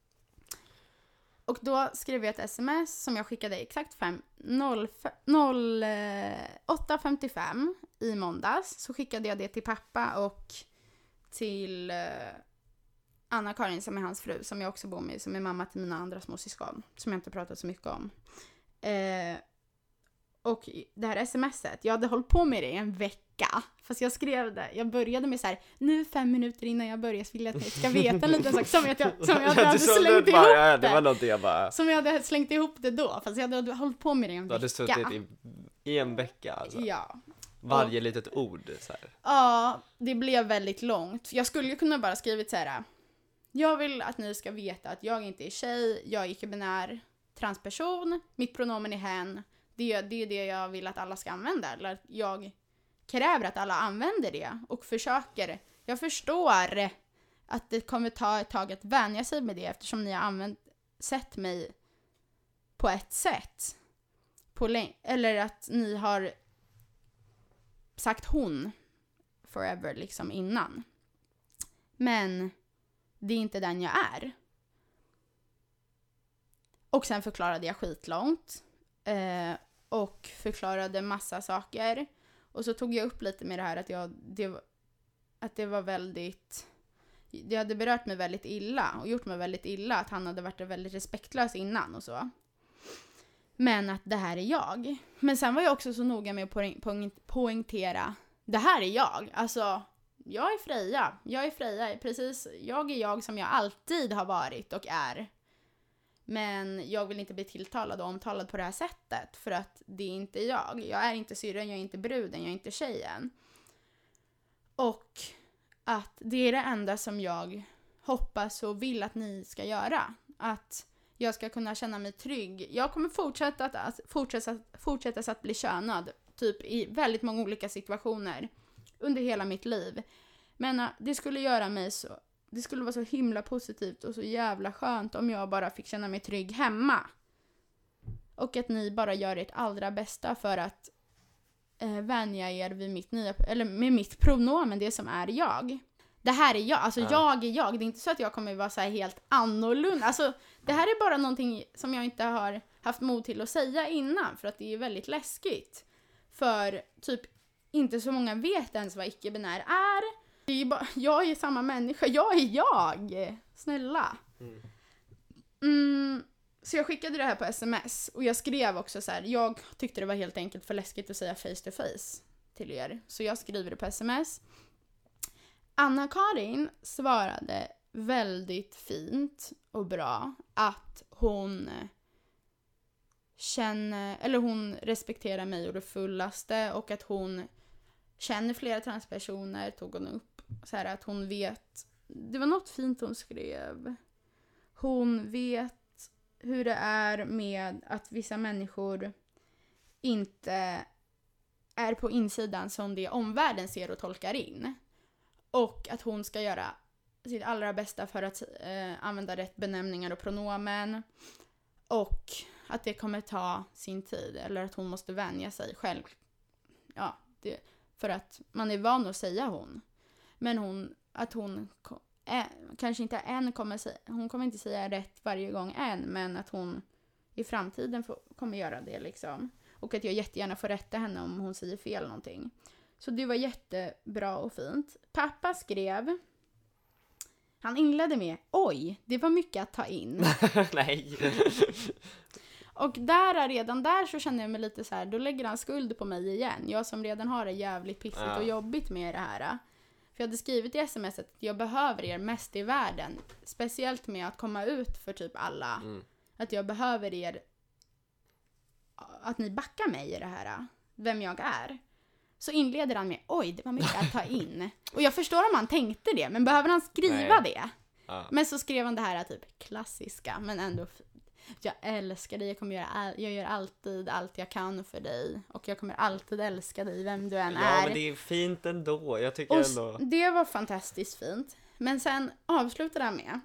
Och då skrev jag ett sms som jag skickade exakt fem, noll, åtta femtiofem i måndags. Så skickade jag det till pappa och till eh, Anna-Karin som är hans fru, som jag också bor med, som är mamma till mina andra småsyskon, som jag inte pratat så mycket om. Eh, och det här smset, jag hade hållit på med det i en vecka. Fast jag skrev det, jag började med så här: nu fem minuter innan jag börjar så vill jag att ni ska veta en liten sak som jag, som jag hade slängt ihop bara, ja, det. det var något jag bara... Som jag hade slängt ihop det då, fast jag hade hållit på med det i en Du hade vecka. suttit i, i en vecka alltså. Ja. Varje litet ord så här. Ja, det blev väldigt långt. Jag skulle ju kunna bara skrivit så här: jag vill att ni ska veta att jag inte är tjej, jag är icke-binär transperson, mitt pronomen är hen. Det, det är det jag vill att alla ska använda. Eller att jag kräver att alla använder det och försöker. Jag förstår att det kommer ta ett tag att vänja sig med det eftersom ni har använt, sett mig på ett sätt. På läng- eller att ni har sagt hon forever liksom innan. Men det är inte den jag är. Och sen förklarade jag skitlångt. Eh, och förklarade massa saker. Och så tog jag upp lite med det här att jag det, att det var väldigt, det hade berört mig väldigt illa och gjort mig väldigt illa att han hade varit väldigt respektlös innan och så. Men att det här är jag. Men sen var jag också så noga med att poäng, poäng, poängtera, det här är jag. Alltså, jag är Freja. Jag är Freja, precis. Jag är jag som jag alltid har varit och är. Men jag vill inte bli tilltalad och omtalad på det här sättet. För att det är inte jag. Jag är inte syrran, jag är inte bruden, jag är inte tjejen. Och att det är det enda som jag hoppas och vill att ni ska göra. Att jag ska kunna känna mig trygg. Jag kommer fortsätta att, att, fortsätta, fortsätta att bli könad. Typ i väldigt många olika situationer. Under hela mitt liv. Men uh, det skulle göra mig så... Det skulle vara så himla positivt och så jävla skönt om jag bara fick känna mig trygg hemma. Och att ni bara gör ert allra bästa för att eh, vänja er vid mitt nya, eller med mitt pronomen, det som är jag. Det här är jag, alltså ja. jag är jag. Det är inte så att jag kommer vara så här helt annorlunda. Alltså det här är bara någonting som jag inte har haft mod till att säga innan. För att det är väldigt läskigt. För typ inte så många vet ens vad icke-binär är. Jag är samma människa. Jag är jag. Snälla. Mm. Mm, så jag skickade det här på sms. Och jag skrev också så här. Jag tyckte det var helt enkelt för läskigt att säga face to face till er. Så jag skriver det på sms. Anna-Karin svarade väldigt fint och bra. Att hon känner, eller hon respekterar mig och det fullaste. Och att hon känner flera transpersoner, tog hon upp. Så här att hon vet, det var något fint hon skrev. Hon vet hur det är med att vissa människor inte är på insidan som det omvärlden ser och tolkar in. Och att hon ska göra sitt allra bästa för att eh, använda rätt benämningar och pronomen. Och att det kommer ta sin tid. Eller att hon måste vänja sig själv. Ja, det, för att man är van att säga hon. Men hon, att hon äh, kanske inte än kommer säga, hon kommer inte säga rätt varje gång än, men att hon i framtiden får, kommer göra det liksom. Och att jag jättegärna får rätta henne om hon säger fel någonting. Så det var jättebra och fint. Pappa skrev, han inledde med, oj, det var mycket att ta in. Nej. Och där, redan där så känner jag mig lite så här, då lägger han skuld på mig igen. Jag som redan har det jävligt pissigt ja. och jobbigt med det här. För jag hade skrivit i smset att jag behöver er mest i världen. Speciellt med att komma ut för typ alla. Mm. Att jag behöver er, att ni backar mig i det här. vem jag är, så inleder han med oj, det var mycket att ta in. Och jag förstår om han tänkte det, men behöver han skriva Nej. det? Ja. Men så skrev han det här typ klassiska, men ändå jag älskar dig, jag kommer göra all, jag gör alltid allt jag kan för dig och jag kommer alltid älska dig vem du än ja, är. Ja, men det är fint ändå. Jag tycker och ändå. Det var fantastiskt fint. Men sen avslutade han med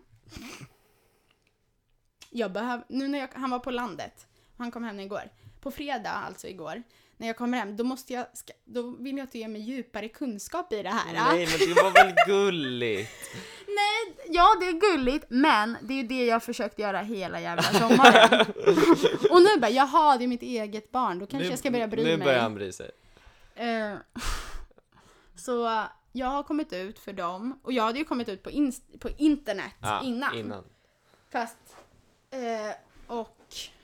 jag behöv, nu när jag, han var på landet, han kom hem igår. På fredag, alltså igår, när jag kommer hem, då måste jag, ska, då vill jag att du ger mig djupare kunskap i det här. Nej, men det var väl gulligt. Nej, ja det är gulligt, men det är ju det jag försökt göra hela jävla sommaren. Och nu bara, jaha, det är mitt eget barn, då kanske nu, jag ska börja bry nu mig. Nu börjar han bry sig. Uh, så jag har kommit ut för dem, och jag hade ju kommit ut på, in, på internet ja, innan. innan. Fast, uh, och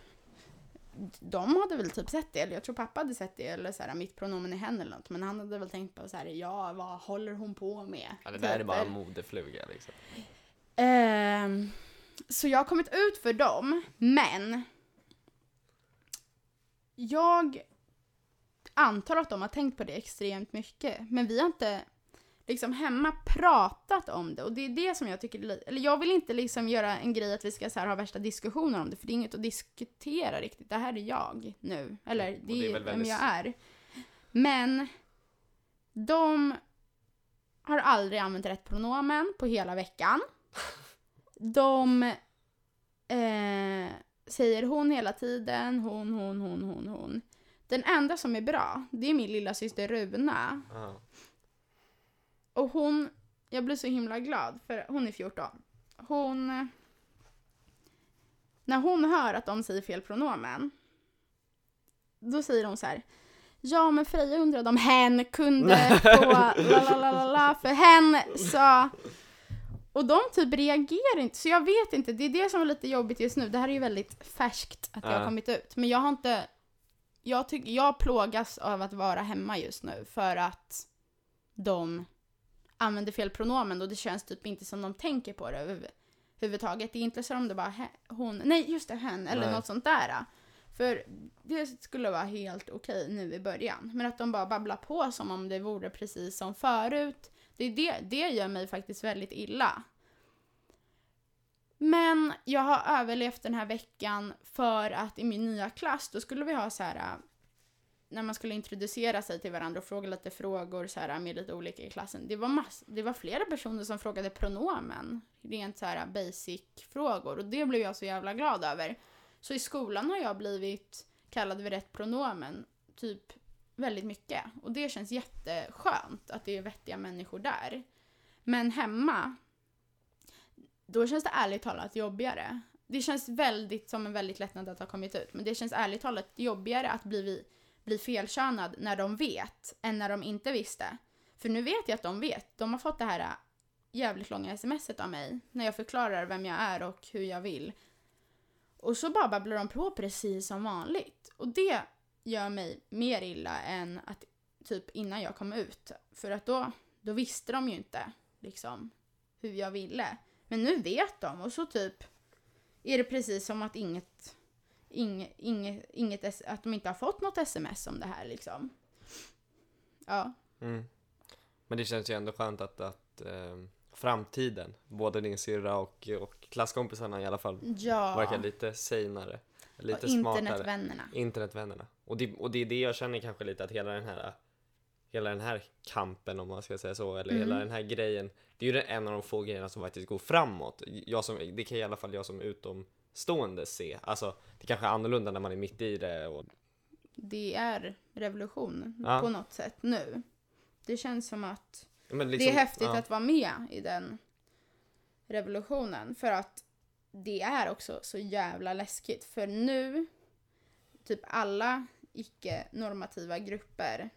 de hade väl typ sett det, eller jag tror pappa hade sett det, eller så här, mitt pronomen är hen eller något, men han hade väl tänkt på så här, ja, vad håller hon på med? Ja, det där typ. är bara en modefluga liksom. Uh, så jag har kommit ut för dem, men jag antar att de har tänkt på det extremt mycket, men vi har inte liksom hemma pratat om det, och det är det som jag tycker, eller jag vill inte liksom göra en grej att vi ska så här ha värsta diskussioner om det, för det är inget att diskutera riktigt, det här är jag nu, eller det, det är, är vem jag är, men de har aldrig använt rätt pronomen på hela veckan. De eh, säger hon hela tiden, hon, hon, hon, hon, hon. Den enda som är bra, det är min lilla syster Runa. Uh. Och hon, jag blir så himla glad, för hon är fjorton. Hon, när hon hör att de säger fel pronomen, då säger hon så här: ja, men Freja undrade om hen kunde på la la la la la, för hen sa. Och de typ reagerar inte, så jag vet inte, det är det som är lite jobbigt just nu. Det här är ju väldigt färskt att jag har kommit ut, men jag har inte, jag tycker, jag plågas av att vara hemma just nu för att de använder fel pronomen, och det känns typ inte som de tänker på det överhuvudtaget. Det är inte så om det bara hon, nej just det, hen, eller nej. Något sånt där. För det skulle vara helt okej nu i början. Men att de bara babblar på som om det vore precis som förut, det, är det, det gör mig faktiskt väldigt illa. Men jag har överlevt den här veckan för att i min nya klass, då skulle vi ha så här, när man skulle introducera sig till varandra och fråga lite frågor så här, med lite olika i klassen. Det var, mass- det var flera personer som frågade pronomen. Rent så här basic frågor. Och det blev jag så jävla glad över. Så i skolan har jag blivit kallad vid rätt pronomen typ väldigt mycket. Och det känns jätteskönt att det är vettiga människor där. Men hemma, då känns det ärligt talat jobbigare. Det känns väldigt som en väldigt lättnad att ha kommit ut. Men det känns ärligt talat jobbigare att bli, bli felkönad när de vet än när de inte visste. För nu vet jag att de vet. De har fått det här jävligt långa smset av mig när jag förklarar vem jag är och hur jag vill. Och så bara babblar de på precis som vanligt. Och det gör mig mer illa än att typ innan jag kom ut. För att då, då visste de ju inte liksom hur jag ville. Men nu vet de, och så typ är det precis som att inget, inget, inget, inget att de inte har fått något sms om det här liksom. Ja. Mm. Men det känns ju ändå skönt att, att eh, framtiden, både din syrra och, och klasskompisarna i alla fall, ja. verkar lite senare. Lite och smartare. Internetvännerna. Internetvännerna. Och det, och det är det jag känner kanske lite, att hela den här hela den här kampen, om man ska säga så, eller mm. hela den här grejen, det är ju en av de få grejerna som faktiskt går framåt. Jag som, det kan i alla fall jag som utomstående se. Alltså, det kanske är annorlunda när man är mitt i det. Och... Det är revolution ja. på något sätt nu. Det känns som att Men liksom, det är häftigt ja. att vara med i den revolutionen. För att det är också så jävla läskigt. För nu, typ alla icke-normativa grupper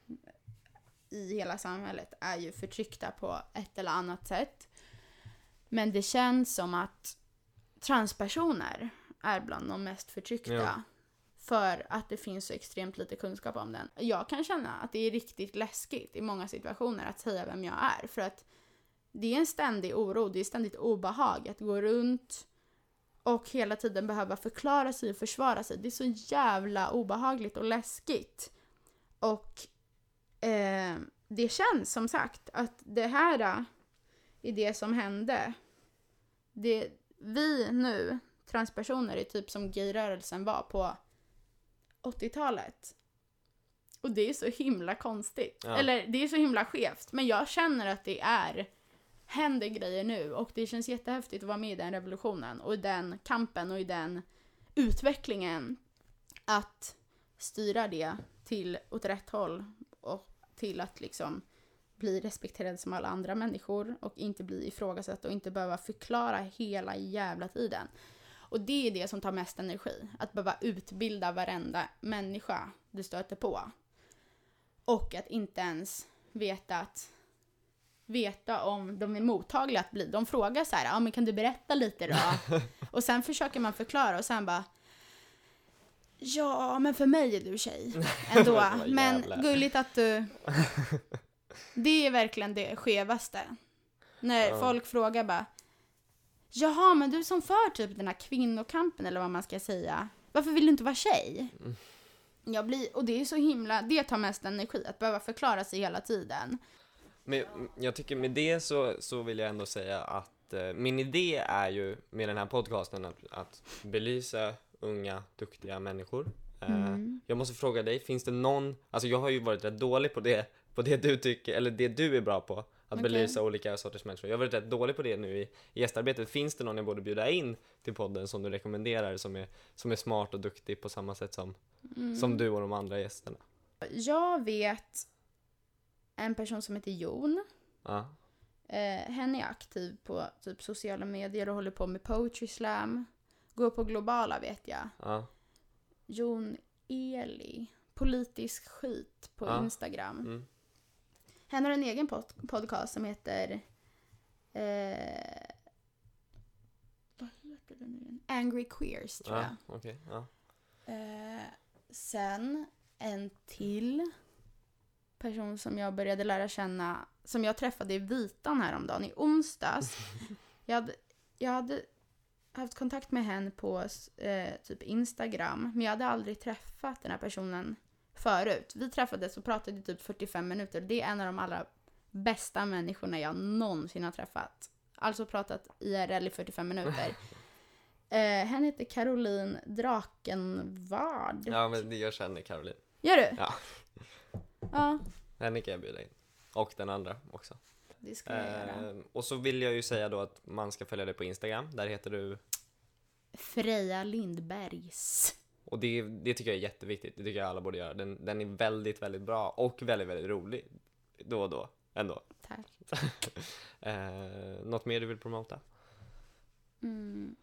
i hela samhället är ju förtryckta på ett eller annat sätt. Men det känns som att transpersoner är bland de mest förtryckta. Ja. För att det finns så extremt lite kunskap om den. Jag kan känna att det är riktigt läskigt i många situationer att säga vem jag är. För att det är en ständig oro, det är ständigt obehag att gå runt och hela tiden behöva förklara sig och försvara sig. Det är så jävla obehagligt och läskigt Och eh, det känns som sagt att det här är det som hände. Det, vi nu, transpersoner, är typ som gayrörelsen var på åttiotalet. Och det är så himla konstigt. Ja. Eller det är så himla skevt. Men jag känner att det är händer grejer nu. Och det känns jättehäftigt att vara med i den revolutionen. Och i den kampen och i den utvecklingen. Att styra det till åt rätt håll. Och till att liksom bli respekterad som alla andra människor. Och inte bli ifrågasatt och inte behöva förklara hela jävla tiden. Och det är det som tar mest energi. Att behöva utbilda varenda människa du stöter på. Och att inte ens veta att veta om de är mottagliga att bli. De frågar så här, ja men kan du berätta lite då? Och sen försöker man förklara och sen bara, ja men för mig är du tjej ändå. Men gulligt att du, det är verkligen det skevaste. När ja. folk frågar bara, jaha men du som för typ den här kvinnokampen eller vad man ska säga, varför vill du inte vara tjej? Mm. Jag blir, och det är så himla, det tar mest energi att behöva förklara sig hela tiden. Men jag tycker med det så, så vill jag ändå säga att eh, min idé är ju med den här podcasten att, att belysa unga, duktiga människor. Eh, mm. Jag måste fråga dig, finns det någon, alltså jag har ju varit rätt dålig på det, på det du tycker, eller det du är bra på, att okay. belysa olika sorters människor. Jag har varit rätt dålig på det nu i, i gästarbetet. Finns det någon jag borde bjuda in till podden som du rekommenderar som är, som är smart och duktig på samma sätt som, mm. som du och de andra gästerna? Jag vet en person som heter Jon. Ja. Eh, hen är aktiv på typ sociala medier och håller på med poetry slam. Går på globala vet jag. Ja. Jon Eli. Politisk skit på ja. Instagram. Mm. Han har en egen pod- podcast som heter eh, vad heter den nu? Angry Queers tror ja, jag. Okay, ja. eh, sen en till person som jag började lära känna, som jag träffade i Vitan häromdagen i onsdags. jag, hade, jag hade haft kontakt med henne på eh, typ Instagram, men jag hade aldrig träffat den här personen förut. Vi träffades och pratade i typ fyrtiofem minuter. Det är en av de allra bästa människorna jag någonsin har träffat. Alltså pratat I R L i fyrtiofem minuter. eh, hen heter Caroline Drakenvard. Ja, men jag känner Caroline. Gör du? Ja. Ja. Henne kan jag bjuda in. Och den andra också. Det ska jag eh, göra. Och så vill jag ju säga då att man ska följa dig på Instagram. Där heter du Freja Lindbergs. Och det, det tycker jag är jätteviktigt. Det tycker jag alla borde göra. Den, den är väldigt, väldigt bra. Och väldigt, väldigt rolig. Då och då. Ändå. Tack. eh, något mer du vill promota? Mm.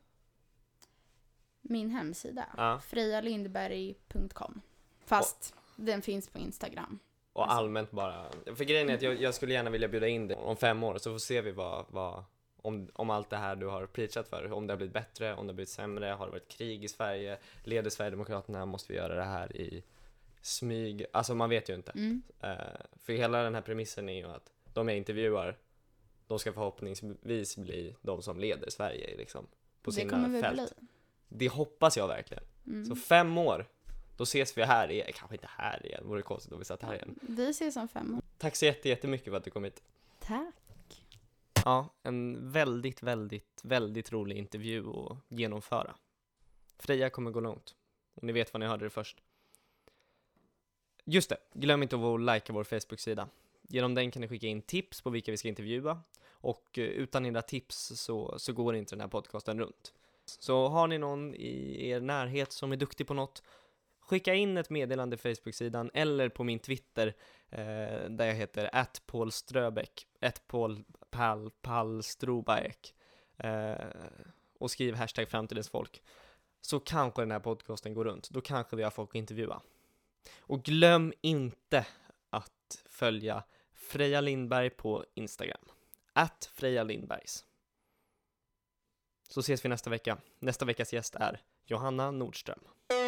Min hemsida. Ja. freja lindberg punkt com. Fast och, den finns på Instagram. Och alltså. Allmänt bara. För grejen är att jag, jag skulle gärna vilja bjuda in dig om fem år. Så får ser vi vad... vad Om, om allt det här du har preachat för. Om det har blivit bättre, om det har blivit sämre. Har det varit krig i Sverige? Leder Sverigedemokraterna? Måste vi göra det här i smyg? Alltså man vet ju inte. Mm. Uh, för hela den här premissen är ju att de jag intervjuar, de ska förhoppningsvis bli de som leder Sverige liksom, på det sina fält. Bli. Det hoppas jag verkligen. Mm. Så fem år, då ses vi här igen. Kanske inte här igen, vore det konstigt om vi satt här igen. Vi ses om fem år. Tack så jätte, jättemycket för att du kom hit. Tack. Ja, en väldigt, väldigt, väldigt rolig intervju att genomföra. Freja kommer gå långt. Och ni vet vad ni hörde det först. Just det, glöm inte att likea vår Facebook-sida. Genom den kan ni skicka in tips på vilka vi ska intervjua. Och utan era tips så, så går inte den här podcasten runt. Så har ni någon i er närhet som är duktig på något, skicka in ett meddelande på Facebook-sidan eller på min Twitter eh, där jag heter at Paul Ströbeck, at Paul Pal, Pal Strobaek eh, och skriv hashtag framtidens folk. Så kanske den här podcasten går runt. Då kanske vi har folk att intervjua. Och glöm inte att följa Freja Lindberg på Instagram. at Freja Lindbergs. Så ses vi nästa vecka. Nästa veckas gäst är Johanna Nordström.